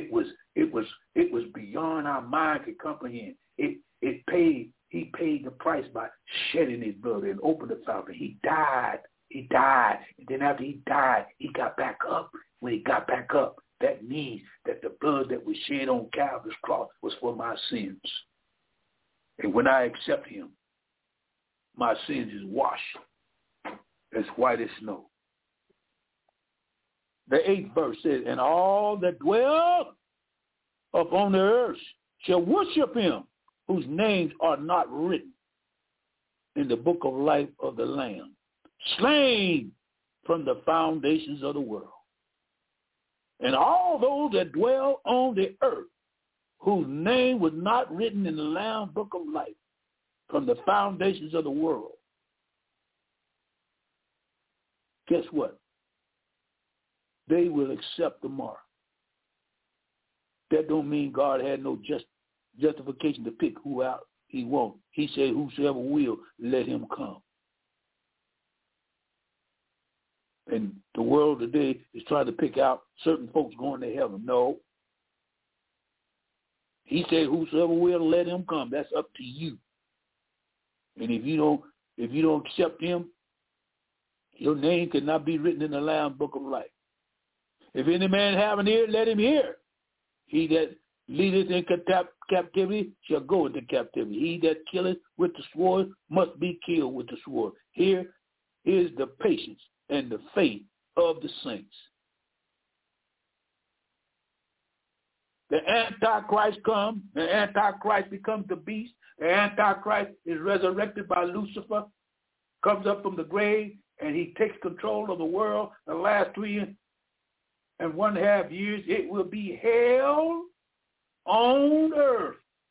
beyond our mind to comprehend. He paid the price by shedding his blood and opened the fountain. He died. And then after he died, he got back up. When he got back up, that means that the blood that was shed on Calvary's cross was for my sins. And when I accept him, my sins is washed as white as snow. The 8th verse says, and all that dwell upon the earth shall worship him, whose names are not written in the book of life of the Lamb, slain from the foundations of the world. And all those that dwell on the earth, whose name was not written in the Lamb book of life from the foundations of the world. Guess what? They will accept the mark. That don't mean God had no justification to pick who out he won't. He said, whosoever will, let him come. And the world today is trying to pick out certain folks going to heaven. No. He said, whosoever will, let him come. That's up to you. And if you don't accept him, your name cannot be written in the Lamb book of life. If any man have an ear, let him hear. He that leadeth in captivity shall go into captivity. He that killeth with the sword must be killed with the sword. Here is the patience and the faith of the saints. The Antichrist comes. The Antichrist becomes the beast. The Antichrist is resurrected by Lucifer, comes up from the grave, and he takes control of the world. The last 3.5 years, it will be hell on earth,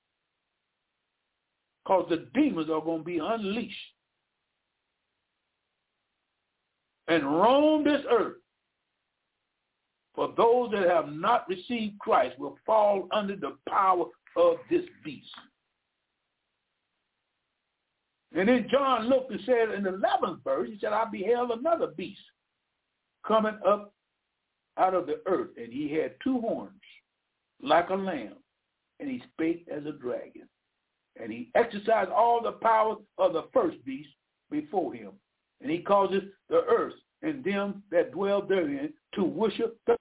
because the demons are going to be unleashed and roam this earth. For those that have not received Christ will fall under the power of this beast. And then John looked and said in the 11th verse, he said, I beheld another beast coming up out of the earth, and he had 2 horns like a lamb, and he spake as a dragon. And he exercised all the power of the first beast before him. And he causes the earth and them that dwell therein to worship the